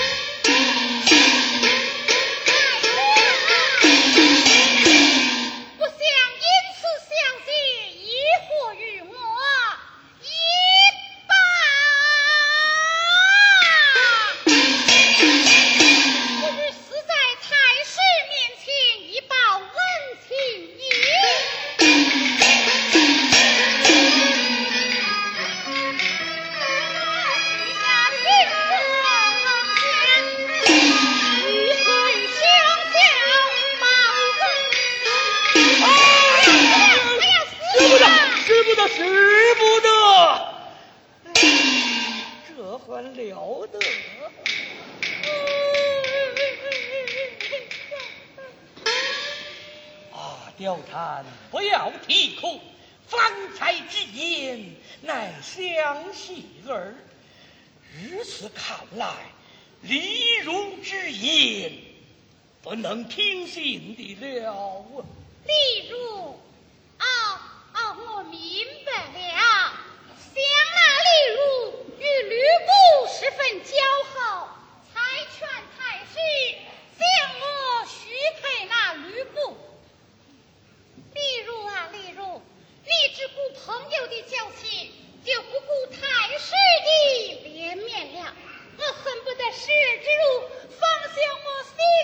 貂蝉，不要啼哭，方才之言乃相戏儿。如此看来，李儒之言不能听信的了啊！ 李儒，哦哦，我明白了。想那李儒与吕布十分交好，才劝太师将我许配那吕布。例如啊，例如，你只顾朋友的交情，就不顾太师的脸面了。我恨不得视之如放向我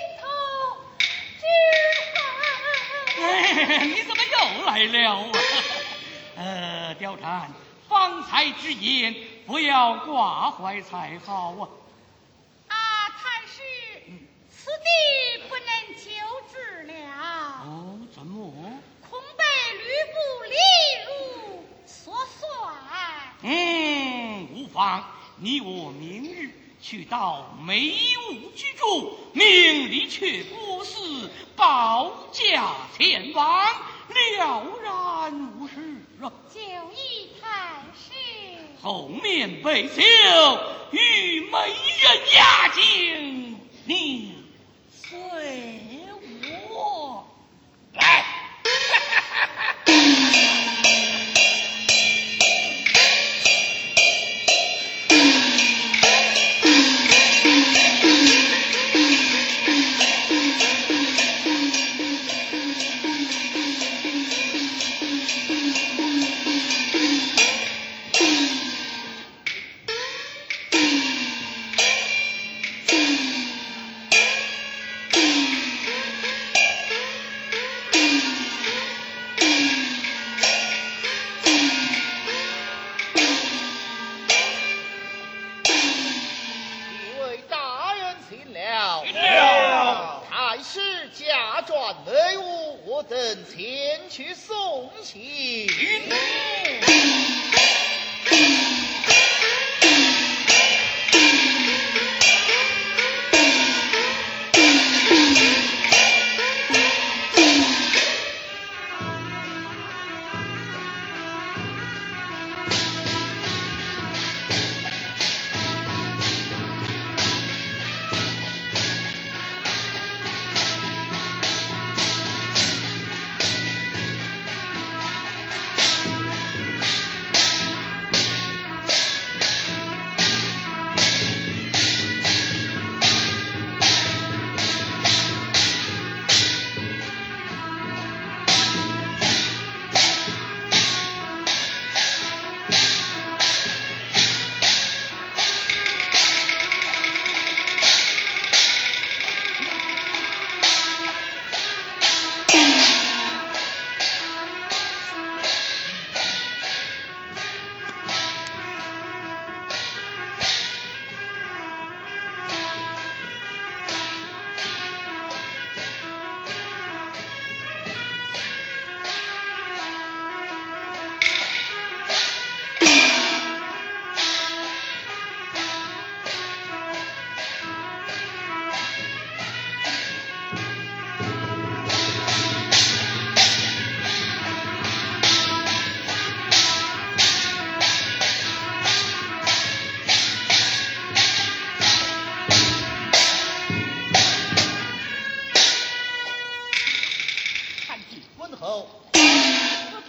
心头之恨。哎，你怎么又来了啊？呃，貂蝉，方才之言不要挂怀才好啊。 啊，太师，此地不能久止了。 哦，怎么？ 恐被吕布、李儒所甩。 嗯，无妨。你我明日去到梅屋居住，明里却不是保驾前往，了然无事啊。 就依太师。 后面备酒，与美人压境，你随我来。 前去送行。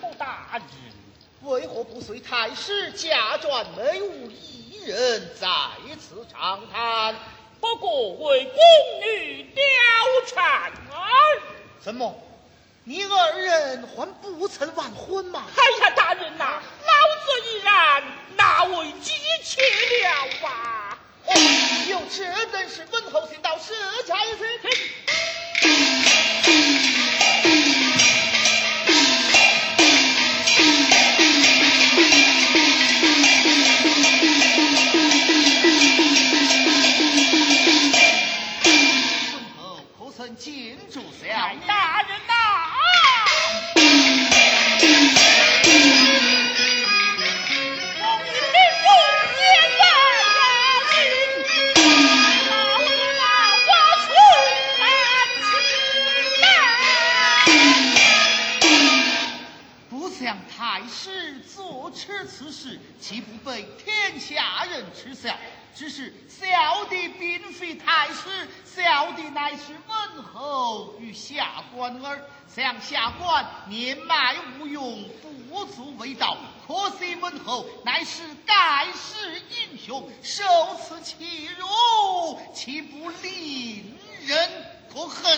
出大人， 为何不随太师假传梅屋一人在此长谈？ 不过为宫女貂蝉儿。 怎么？你二人还不曾完婚吗？ 哎呀，大人呐、啊，老子已然纳为姬妾了啊！ 哦，有这等事，问候先到舍家一次。问候可曾见着小大人呐、啊！ 太师做此此事，岂不被天下人耻笑？只是小弟并非太师，小弟乃是文侯与下官儿。想下官年迈无用，不足为道。可惜文侯乃是盖世英雄，受此欺辱，岂不令人可恨？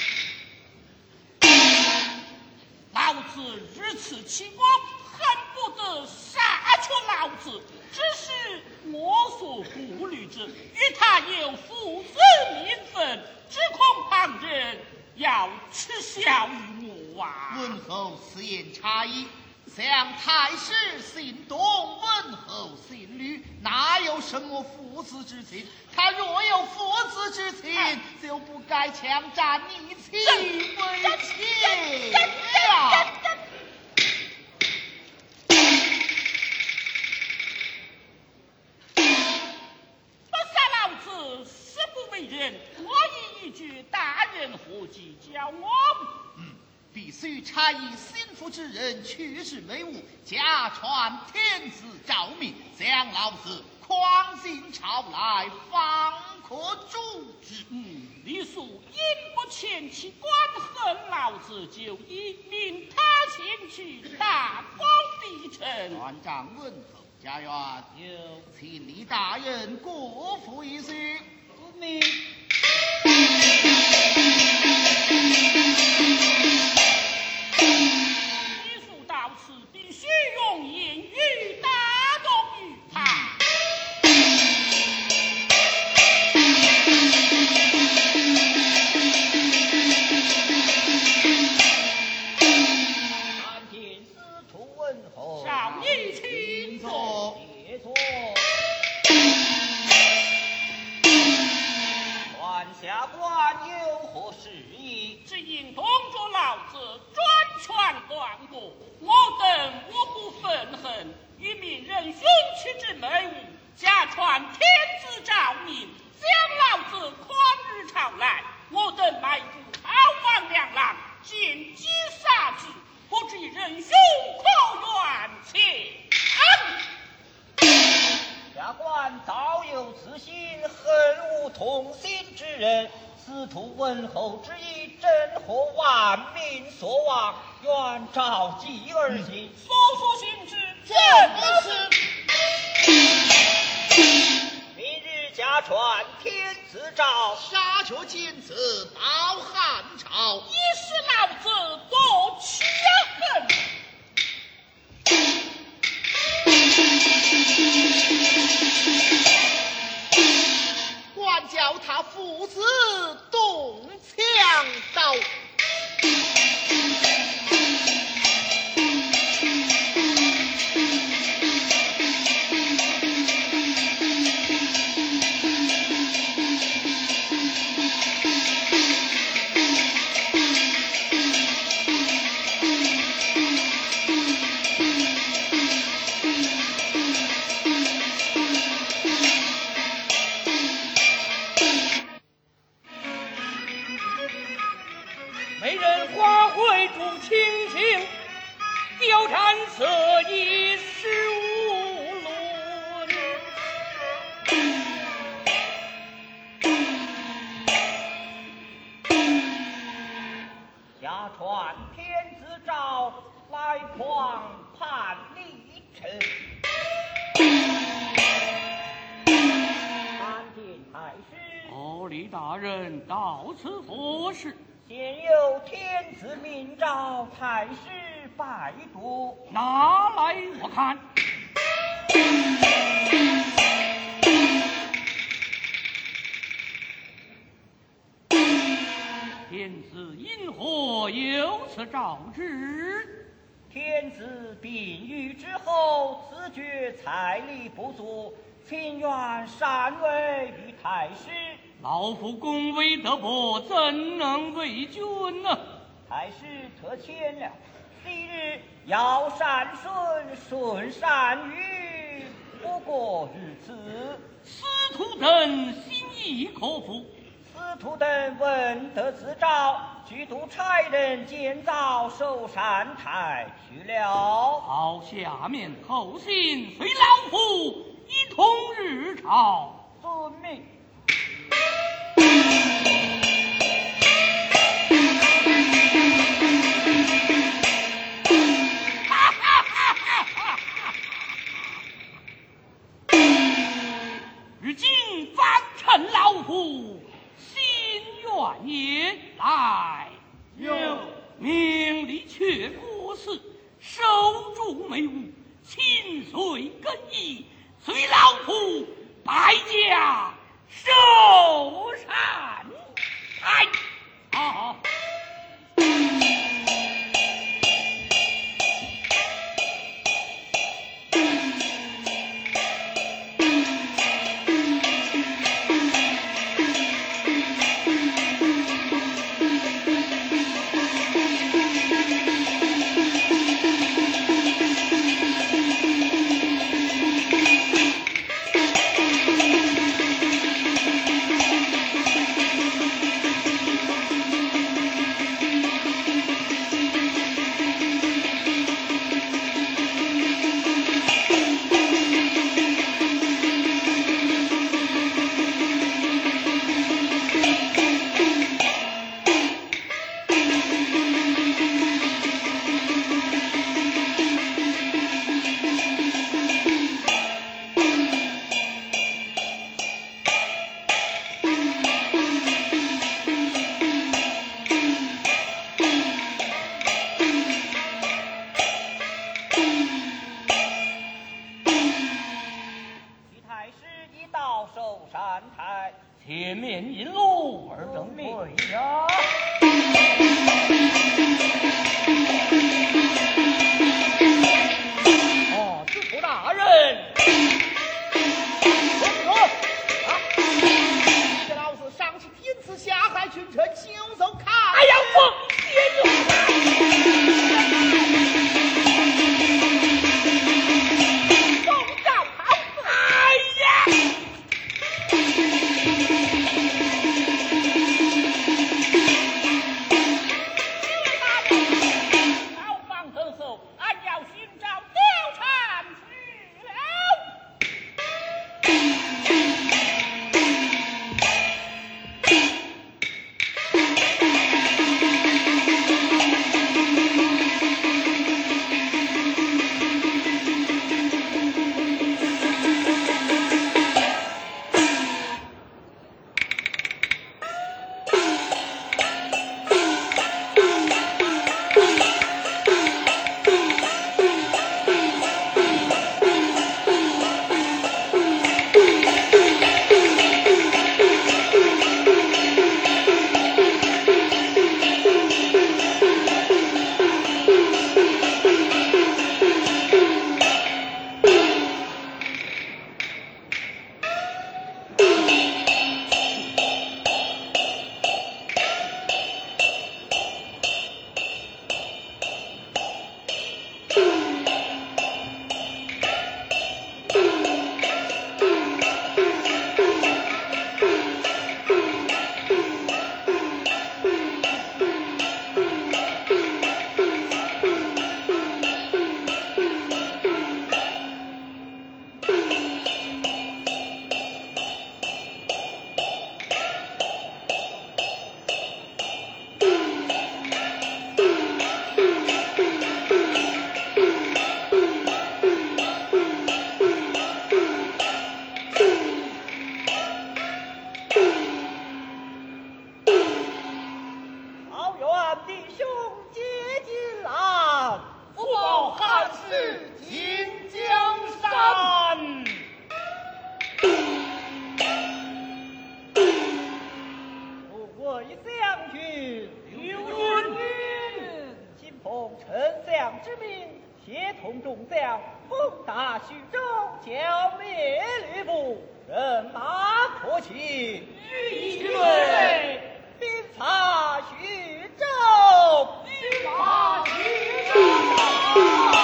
老子如此欺我，恨不得杀却老子。只是我所顾虑之，与他有父子名分，只恐旁人要耻笑于我啊！ 文侯此言差矣。想太师姓董，文侯姓吕，哪有什么父子之情？他若有父子之情，啊、就不该强占你妻为妾呀！ 不杀老子，誓不为人。我以一句大人何计教我？ 嗯。必须差以心腹之人去世梅屋，假传天子诏命，将老子诓进朝来，方可诛之。 嗯，李肃因不前去关恨老子，就已命他前去大功帝臣。 团长问候家园， 有请李大人过府一叙。 遵命。 李肃到此，必须用言语打动于他。 参见司徒文侯。 少爷请坐。 谢坐。传下官有何事宜？ 只因同着老子专权乱国，我等无不愤恨，于命人兄去至梅屋，假传天子诏命，将老子诓入朝来。我等迈步逃亡两浪，见机杀之，不知人兄可远且安。 下官早有此心，恨无同心之人。司徒文侯之意，真合万民所望，愿召集而行。 所所行之， 正是。 明日假传天子诏， 杀却天子报汉朝， 以使老子多屈恨。 管教他父子动枪刀。 美人花会助清醒，貂蝉色一时无论。 下传天子诏，来传人到此何事？ 现有天子明诏，太师拜读。 拿来我看。天子因何有此诏旨？ 天子病愈之后，自觉财力不足，请愿禅位于太师。 老夫功为德薄，怎能为君呢？ 太师特遣了，昔日要善顺，顺善于，不过如此。 司徒等心意可服？ 司徒等闻得此诏，举督差人建造寿山台去了。 好，下面后信随老夫一同日朝。 遵命。 如今方趁老夫心愿也来， 有命立阙国寺，守住美物，亲随更衣，随老夫拜驾寿山台。好好。前面引路，尔等会呀。哦，司徒大人， 公主啊，这老子上起天赐下海群臣，袖手看。 哎呀，奉先奉诏好。哎呀！ 协同众将攻打徐州，剿灭吕布，人马可齐。 一对， 兵察徐州， 兵察徐州。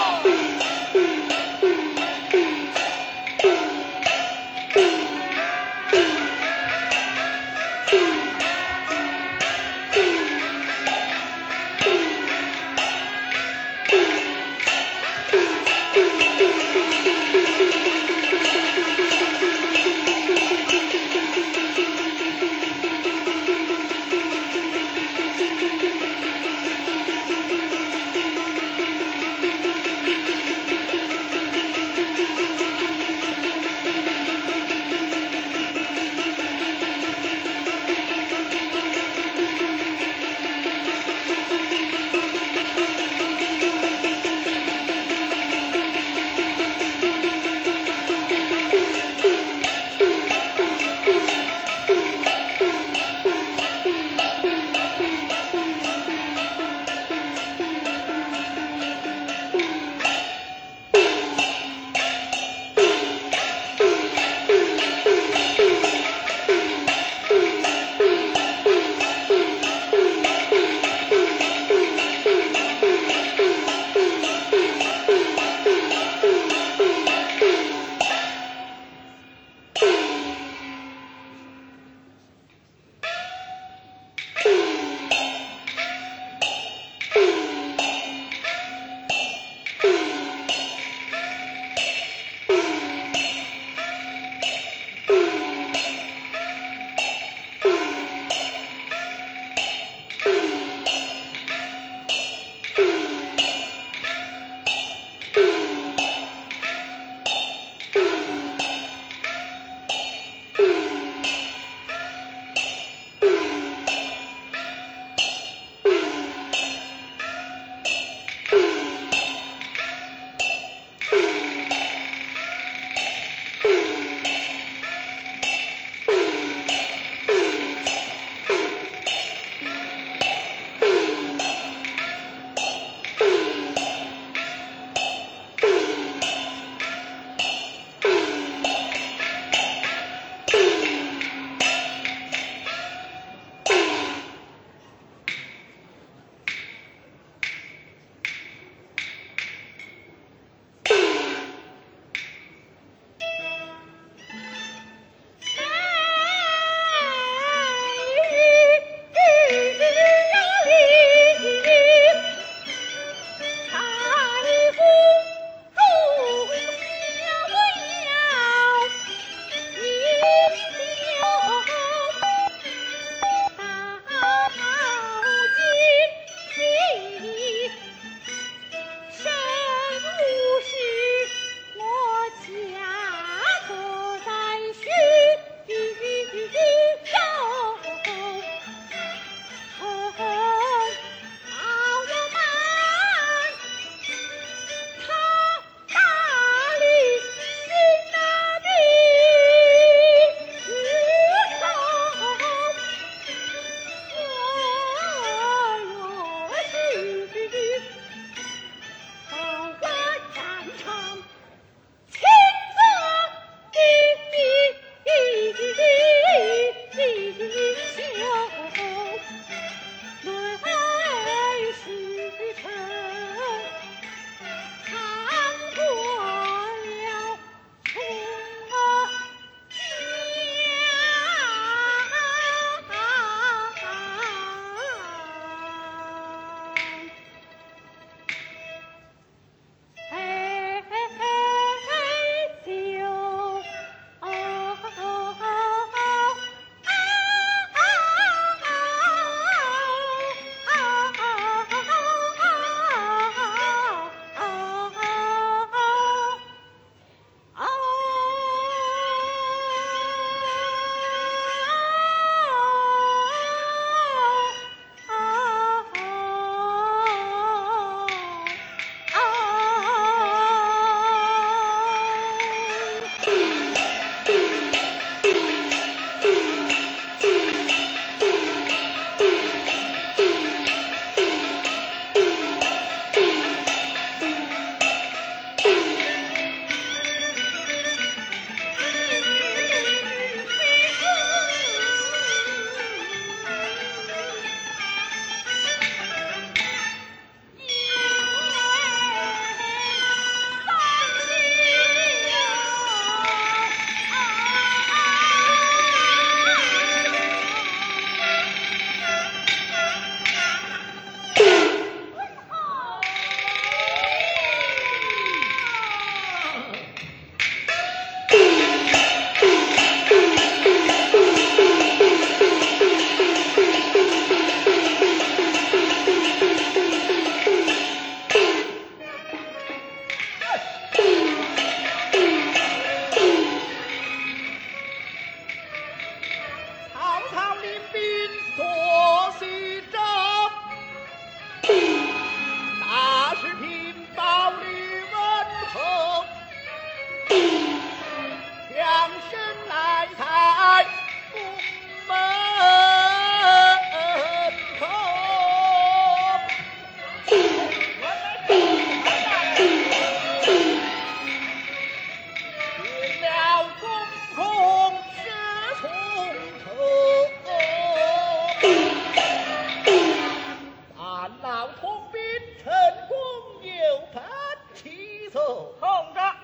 奏。 候着。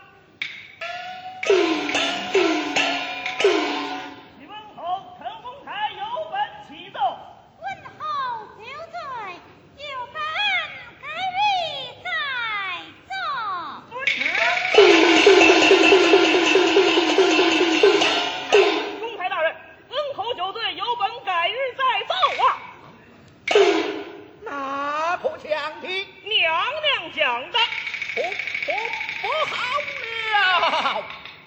启文侯陈洪台有本启奏。 文侯有罪，有本该位在奏。 遵旨。洪台大人，文侯酒醉，有本改日再奏啊。 那可强听？ 娘娘讲的。 不不不好了！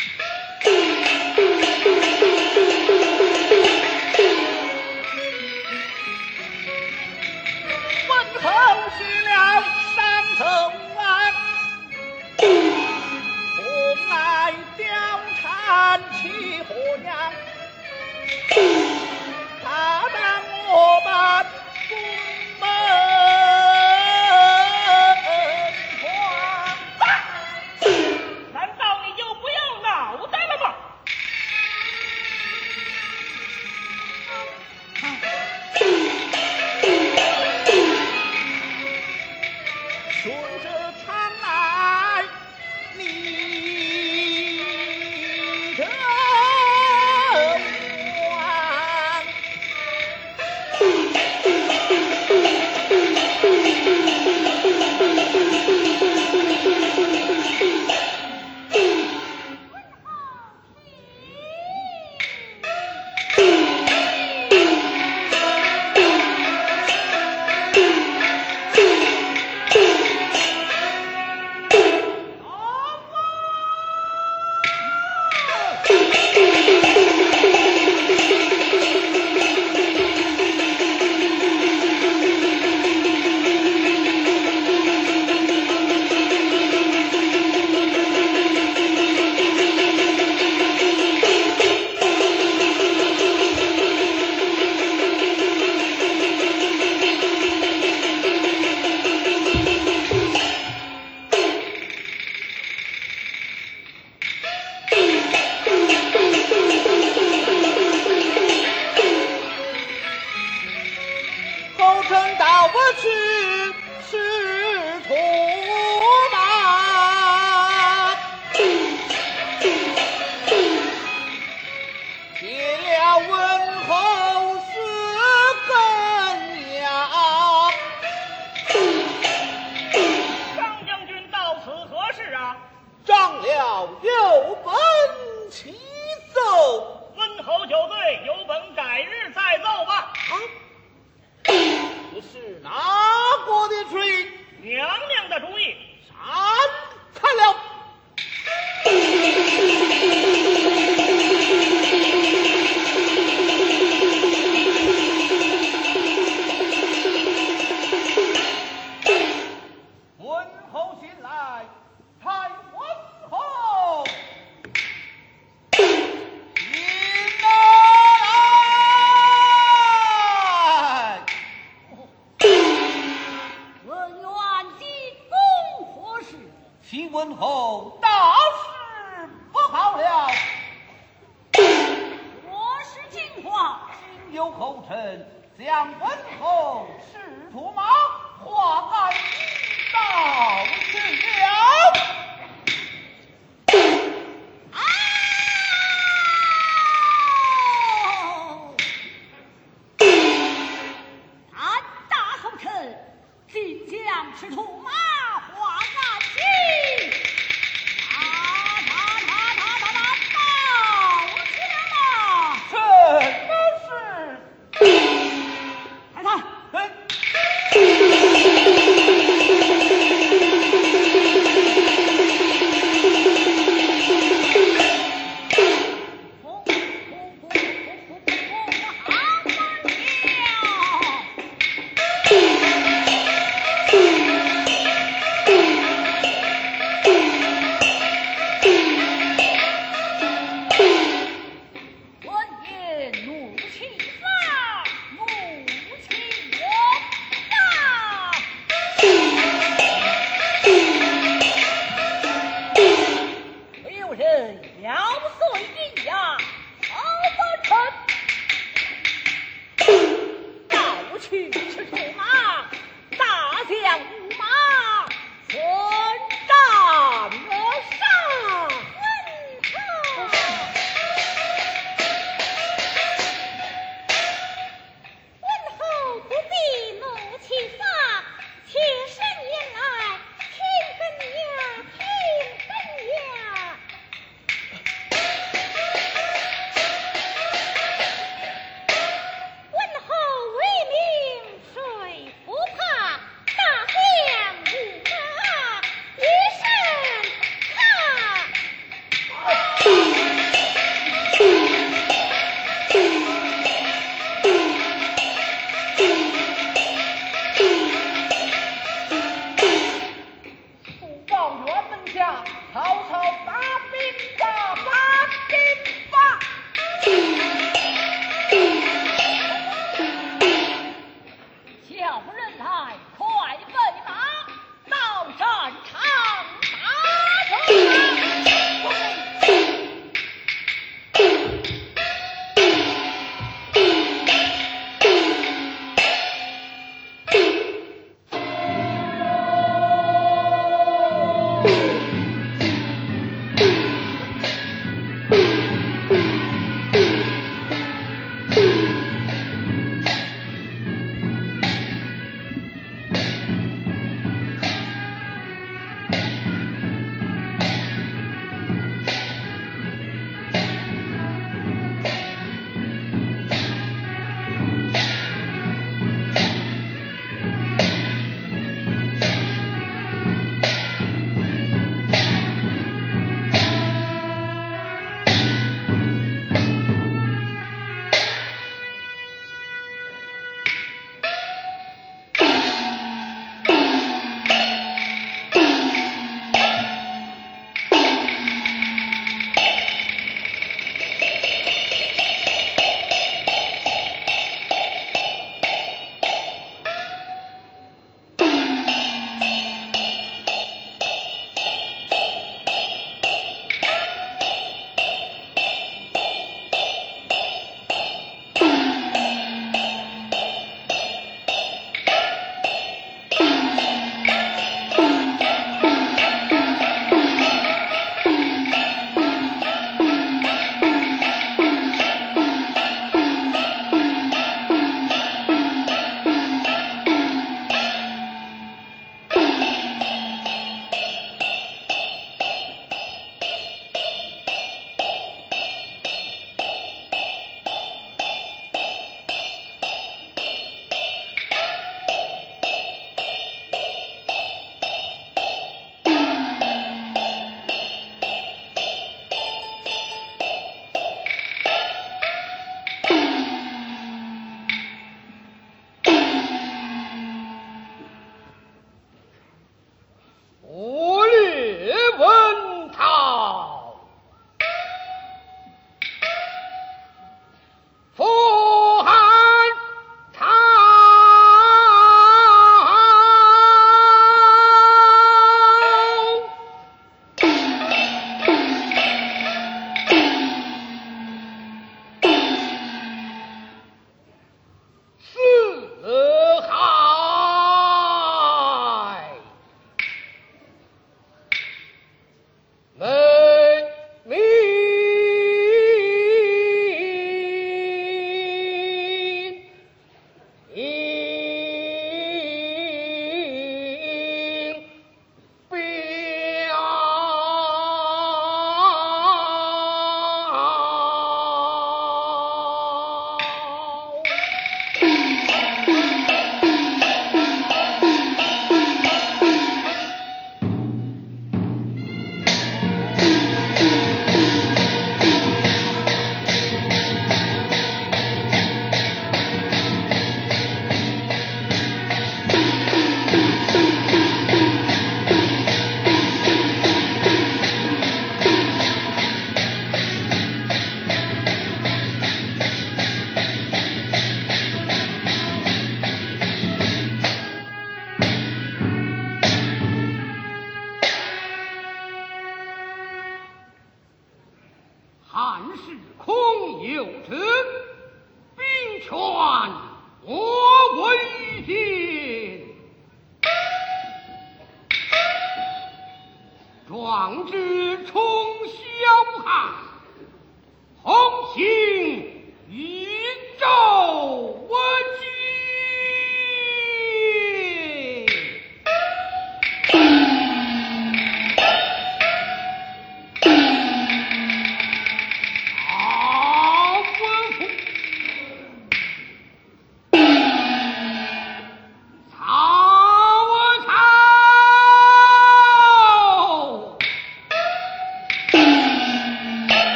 文侯去了上城外，我来貂蝉去火娘，他当我们宫门。 难道你就不要脑袋了吗？ 顺着常来，你的王。后尘道不去是驸马，结了文后是根芽。 张将军到此何事啊？ 长了有本启奏。 温侯酒醉，有本改日再奏吧。 这是哪国的主意？ 娘娘的主意。 闪开了。文侯醒来，太文侯。请文侯，大事不好了！ 我是进话， 今有后臣将文侯赤兔马化干一道去了。 啊！俺大后臣即将赤兔马化干净，他他他他他他到去了吗？ 什么事？ 太太， 嘿。 下，曹操发兵吧，发兵吧！ 小人来，快备马，到战场打仗。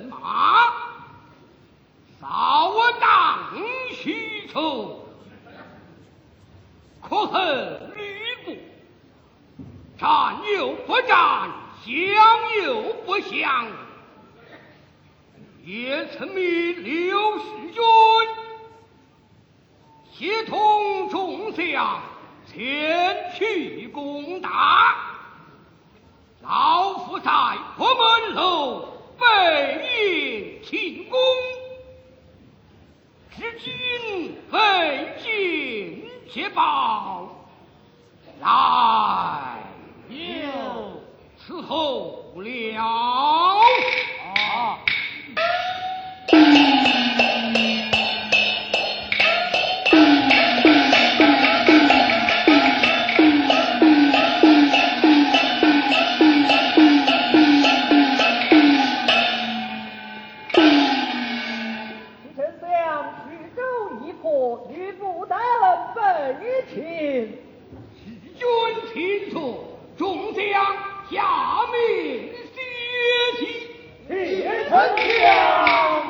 马，扫我当须仇，可恨吕布，战又不战，降又不降，也曾命刘世军协同众将前去攻打，老夫在破门楼背迎进攻，知君未尽捷报，来有伺候了。啊吕布等北秦， 使君请坐，众将下命歇息。 谢丞相。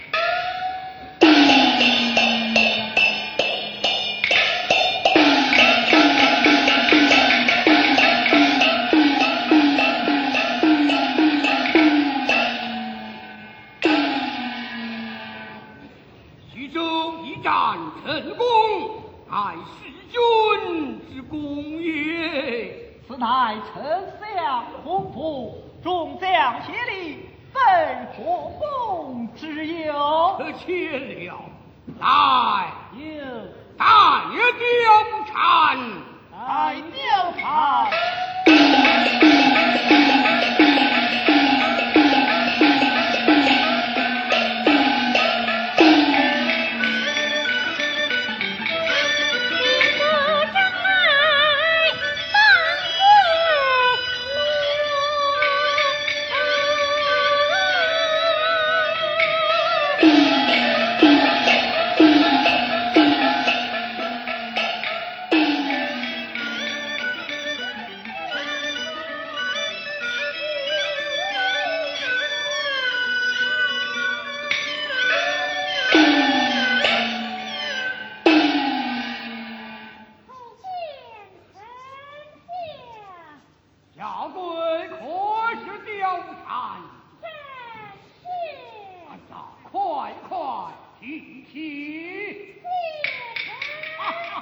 徐州一战成功，乃弑君之功也。 此乃丞相功夫，众将协力，本火攻之有。 可切了，来， 有大爷貂蝉， 来貂蝉。 小贵可是貂蝉？ 正是。 哎呀，快快提起。 谢丞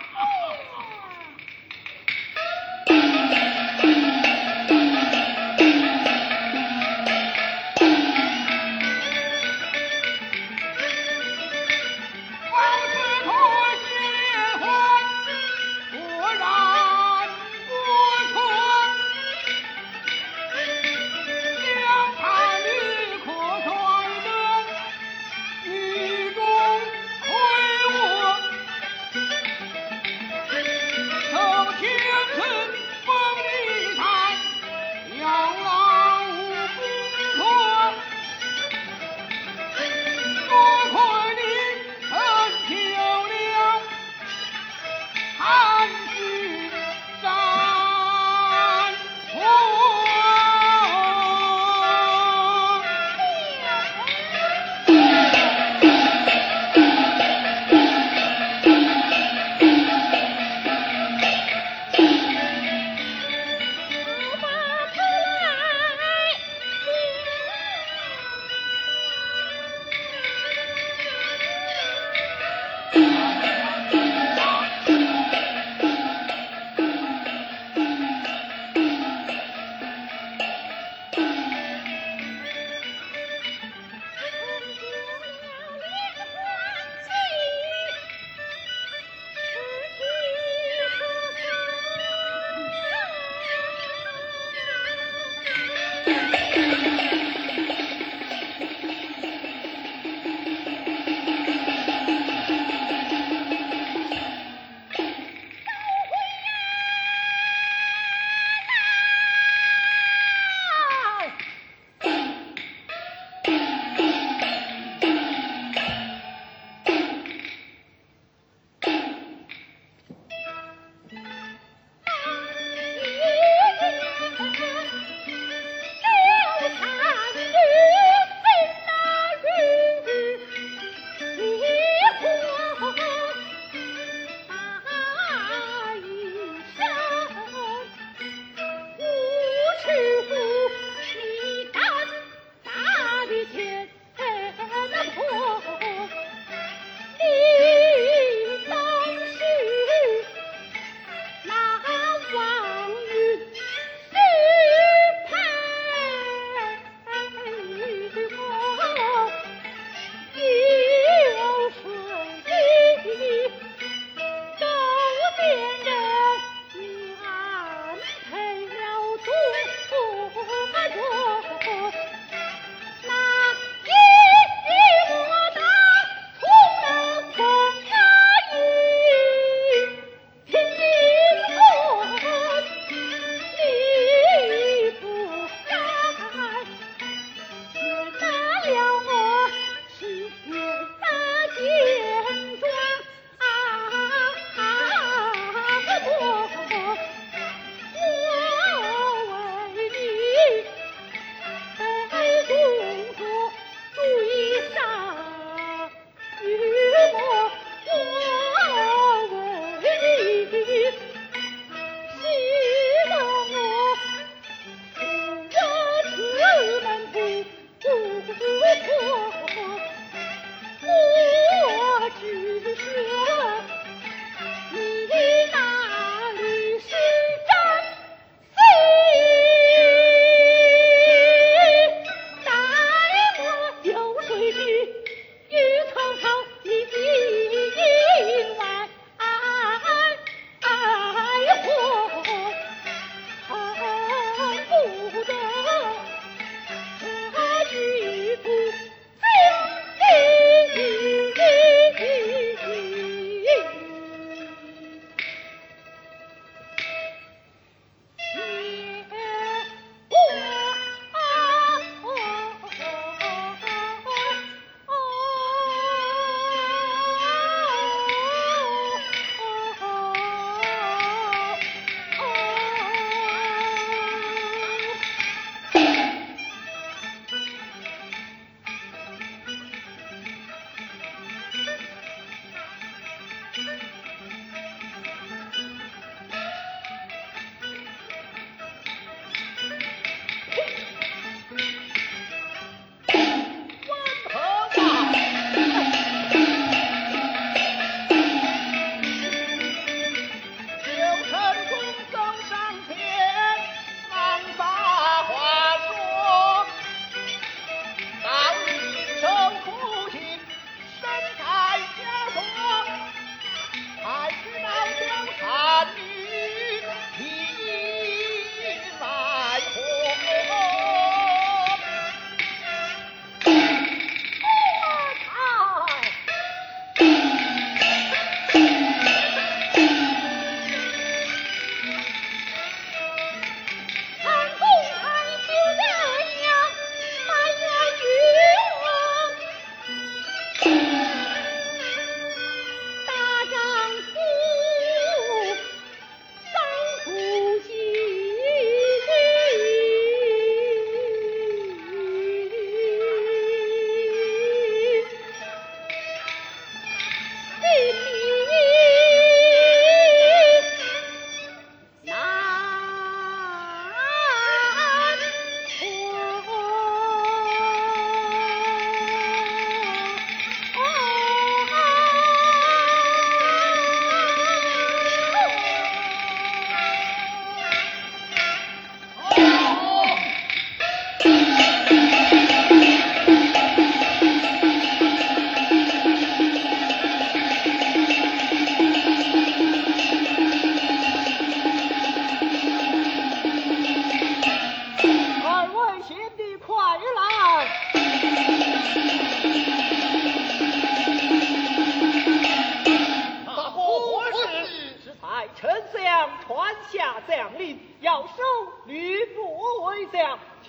女中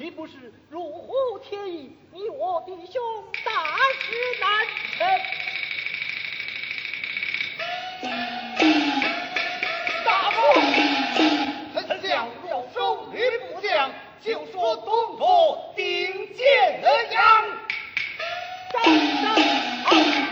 岂不是如虎添翼？你我弟兄大事难成。大夫，丞相若手律不降，就说东坡顶剑而降。上上好。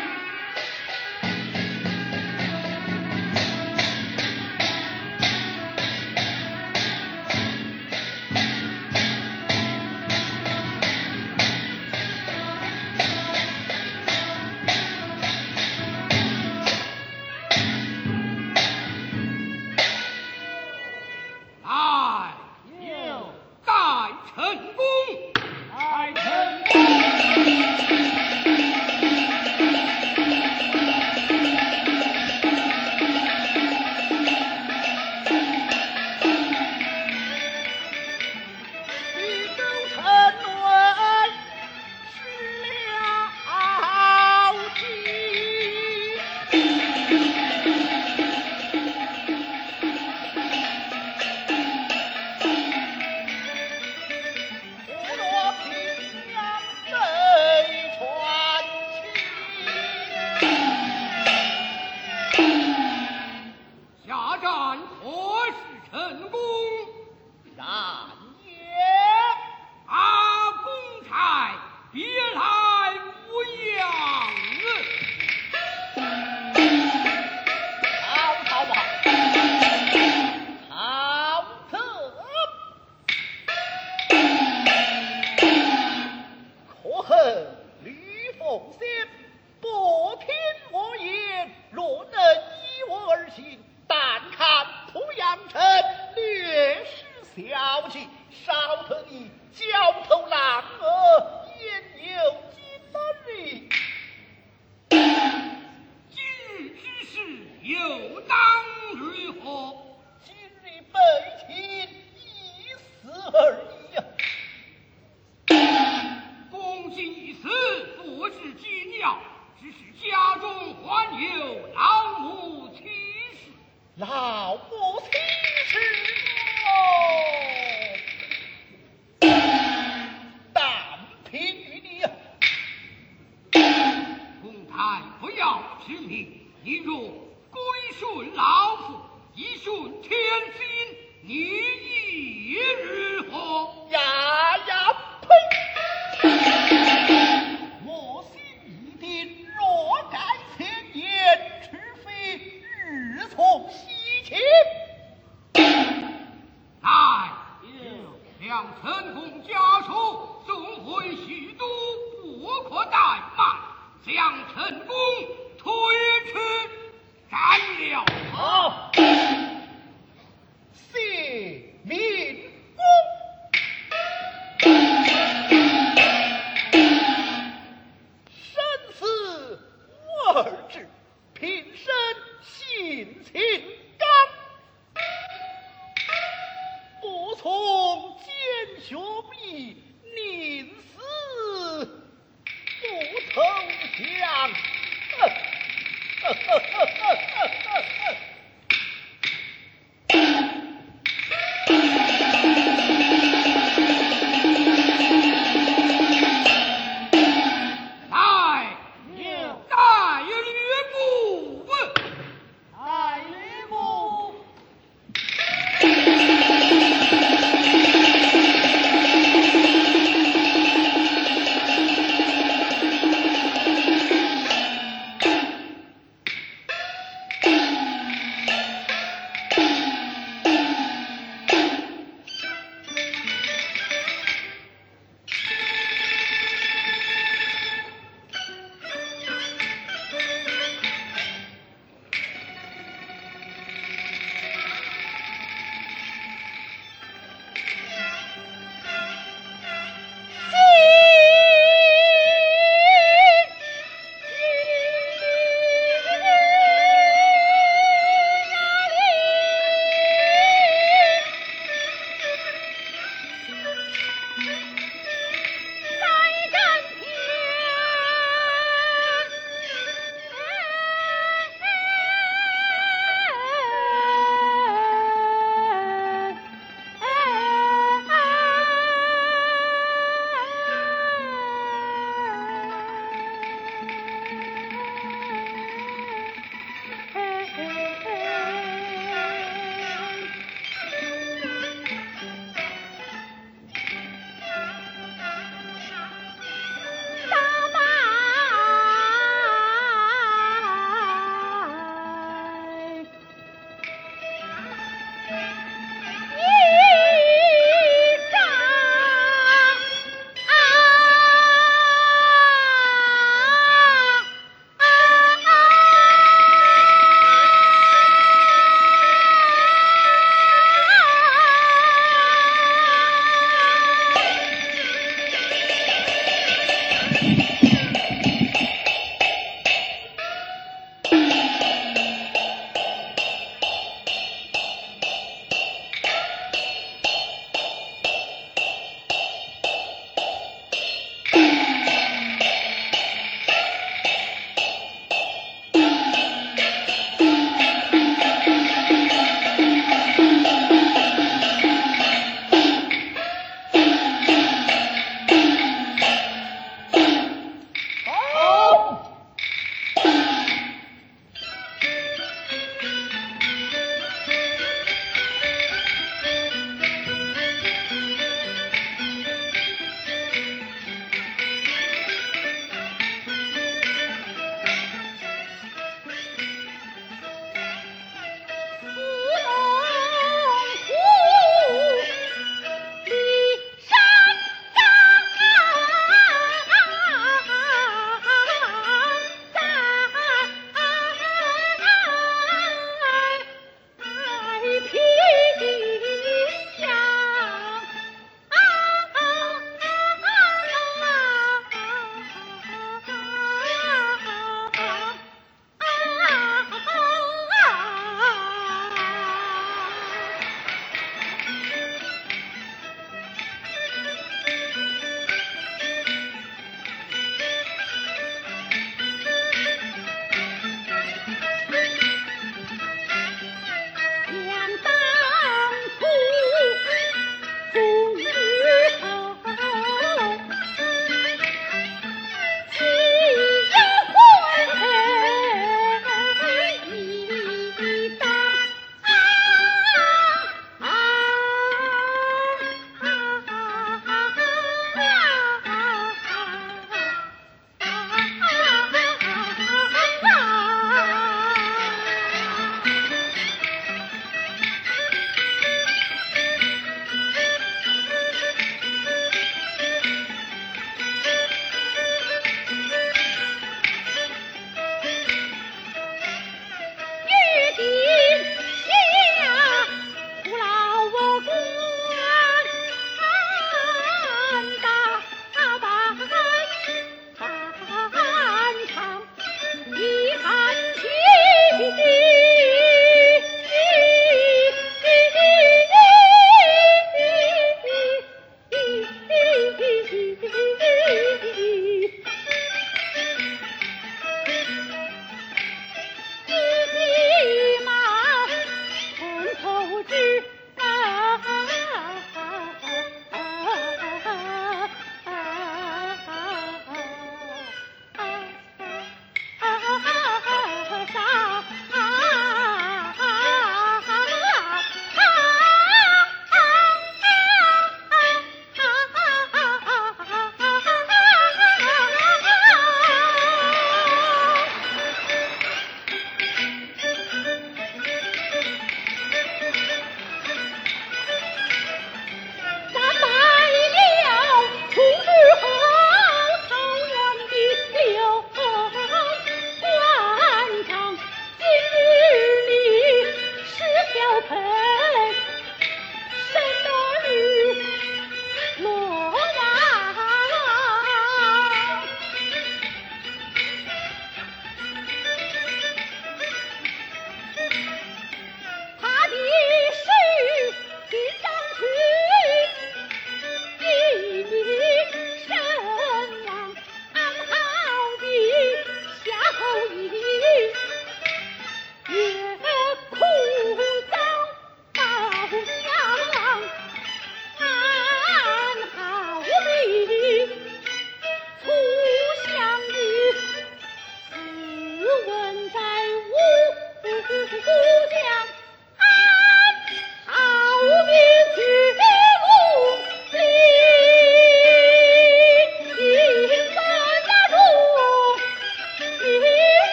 Thank you.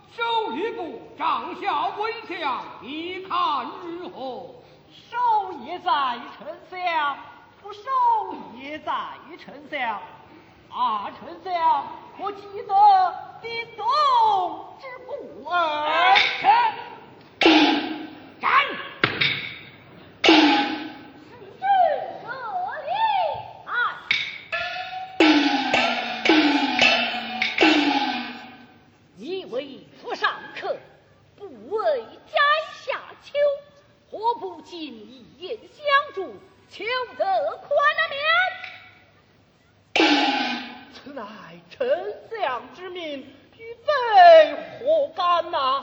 收一部帐下为将，你看如何？ 收也在丞相，不收也在丞相。啊，丞相可记得叮咚之故儿？ 战！ 是这里啊！ 你为夫上客，不为摘下秋，何不尽一言相助，求得宽免？ 此乃丞相之命，与贼何干呐、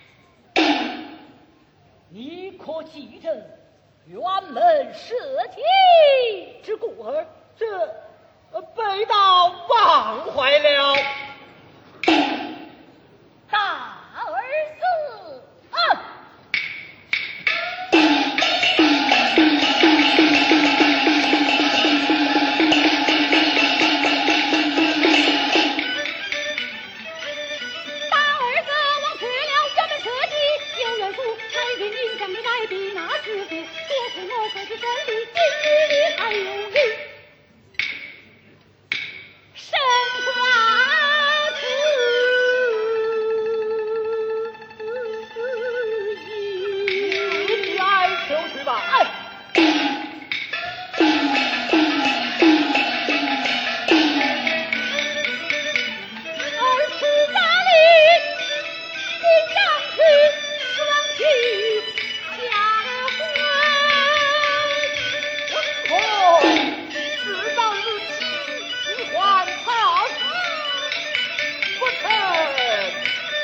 你可记得辕门射击之故儿？ 这呃被盗忘怀了。 大儿子啊！ 大儿子忘却了辕门射击，有人说太君印象的代笔那师傅，多亏我可是真理，今日里还有余。神话之意， 你爱求去吧。哎儿是哪里？领上去双膝下跪。 哦，自当日起，你还他死不成？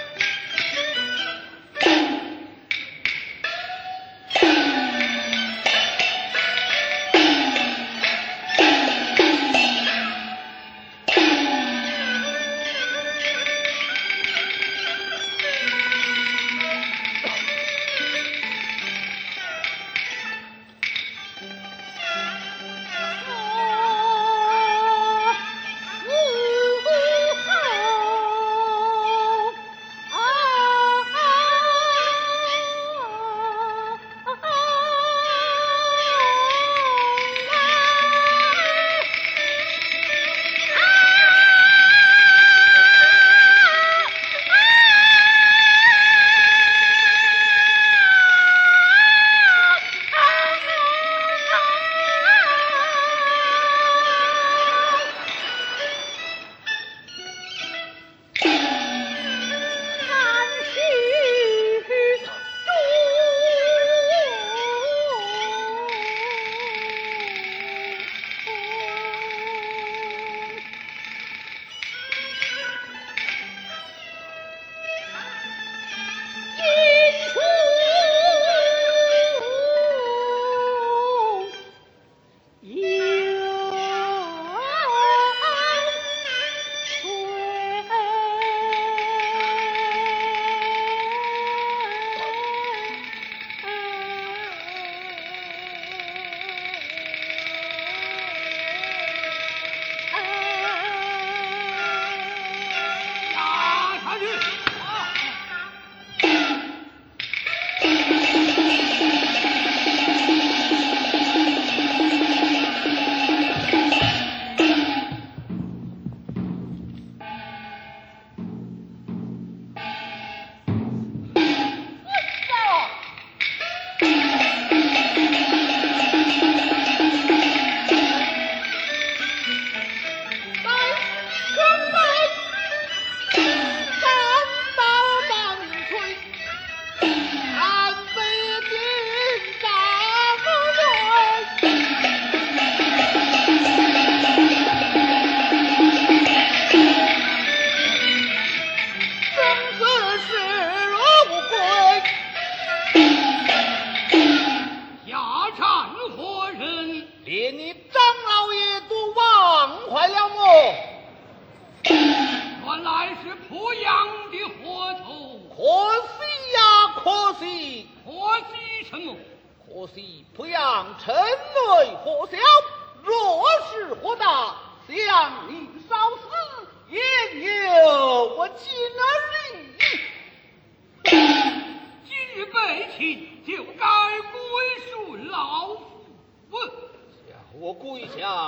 可惜濮阳城内火小，若是火大，想你烧死，也有我今日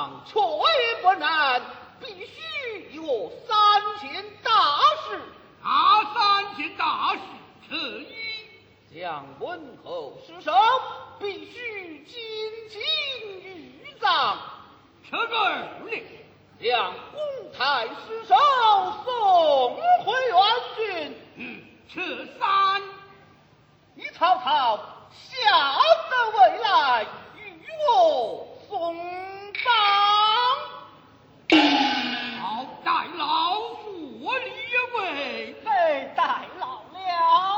上却不难，必须有三件大事。 哪三件大事？此一将文后尸首必须紧紧预葬。 这个二令， 将公台尸首送回元军。 嗯，这三你曹操晓得未来，与我送葬。 好，代老夫我列位， 被代劳了。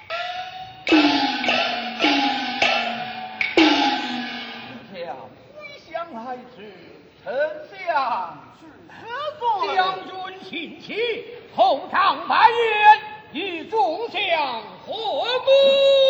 将回乡来至，丞相是何罪？ 将军请起，后堂拜宴，与众将和睦。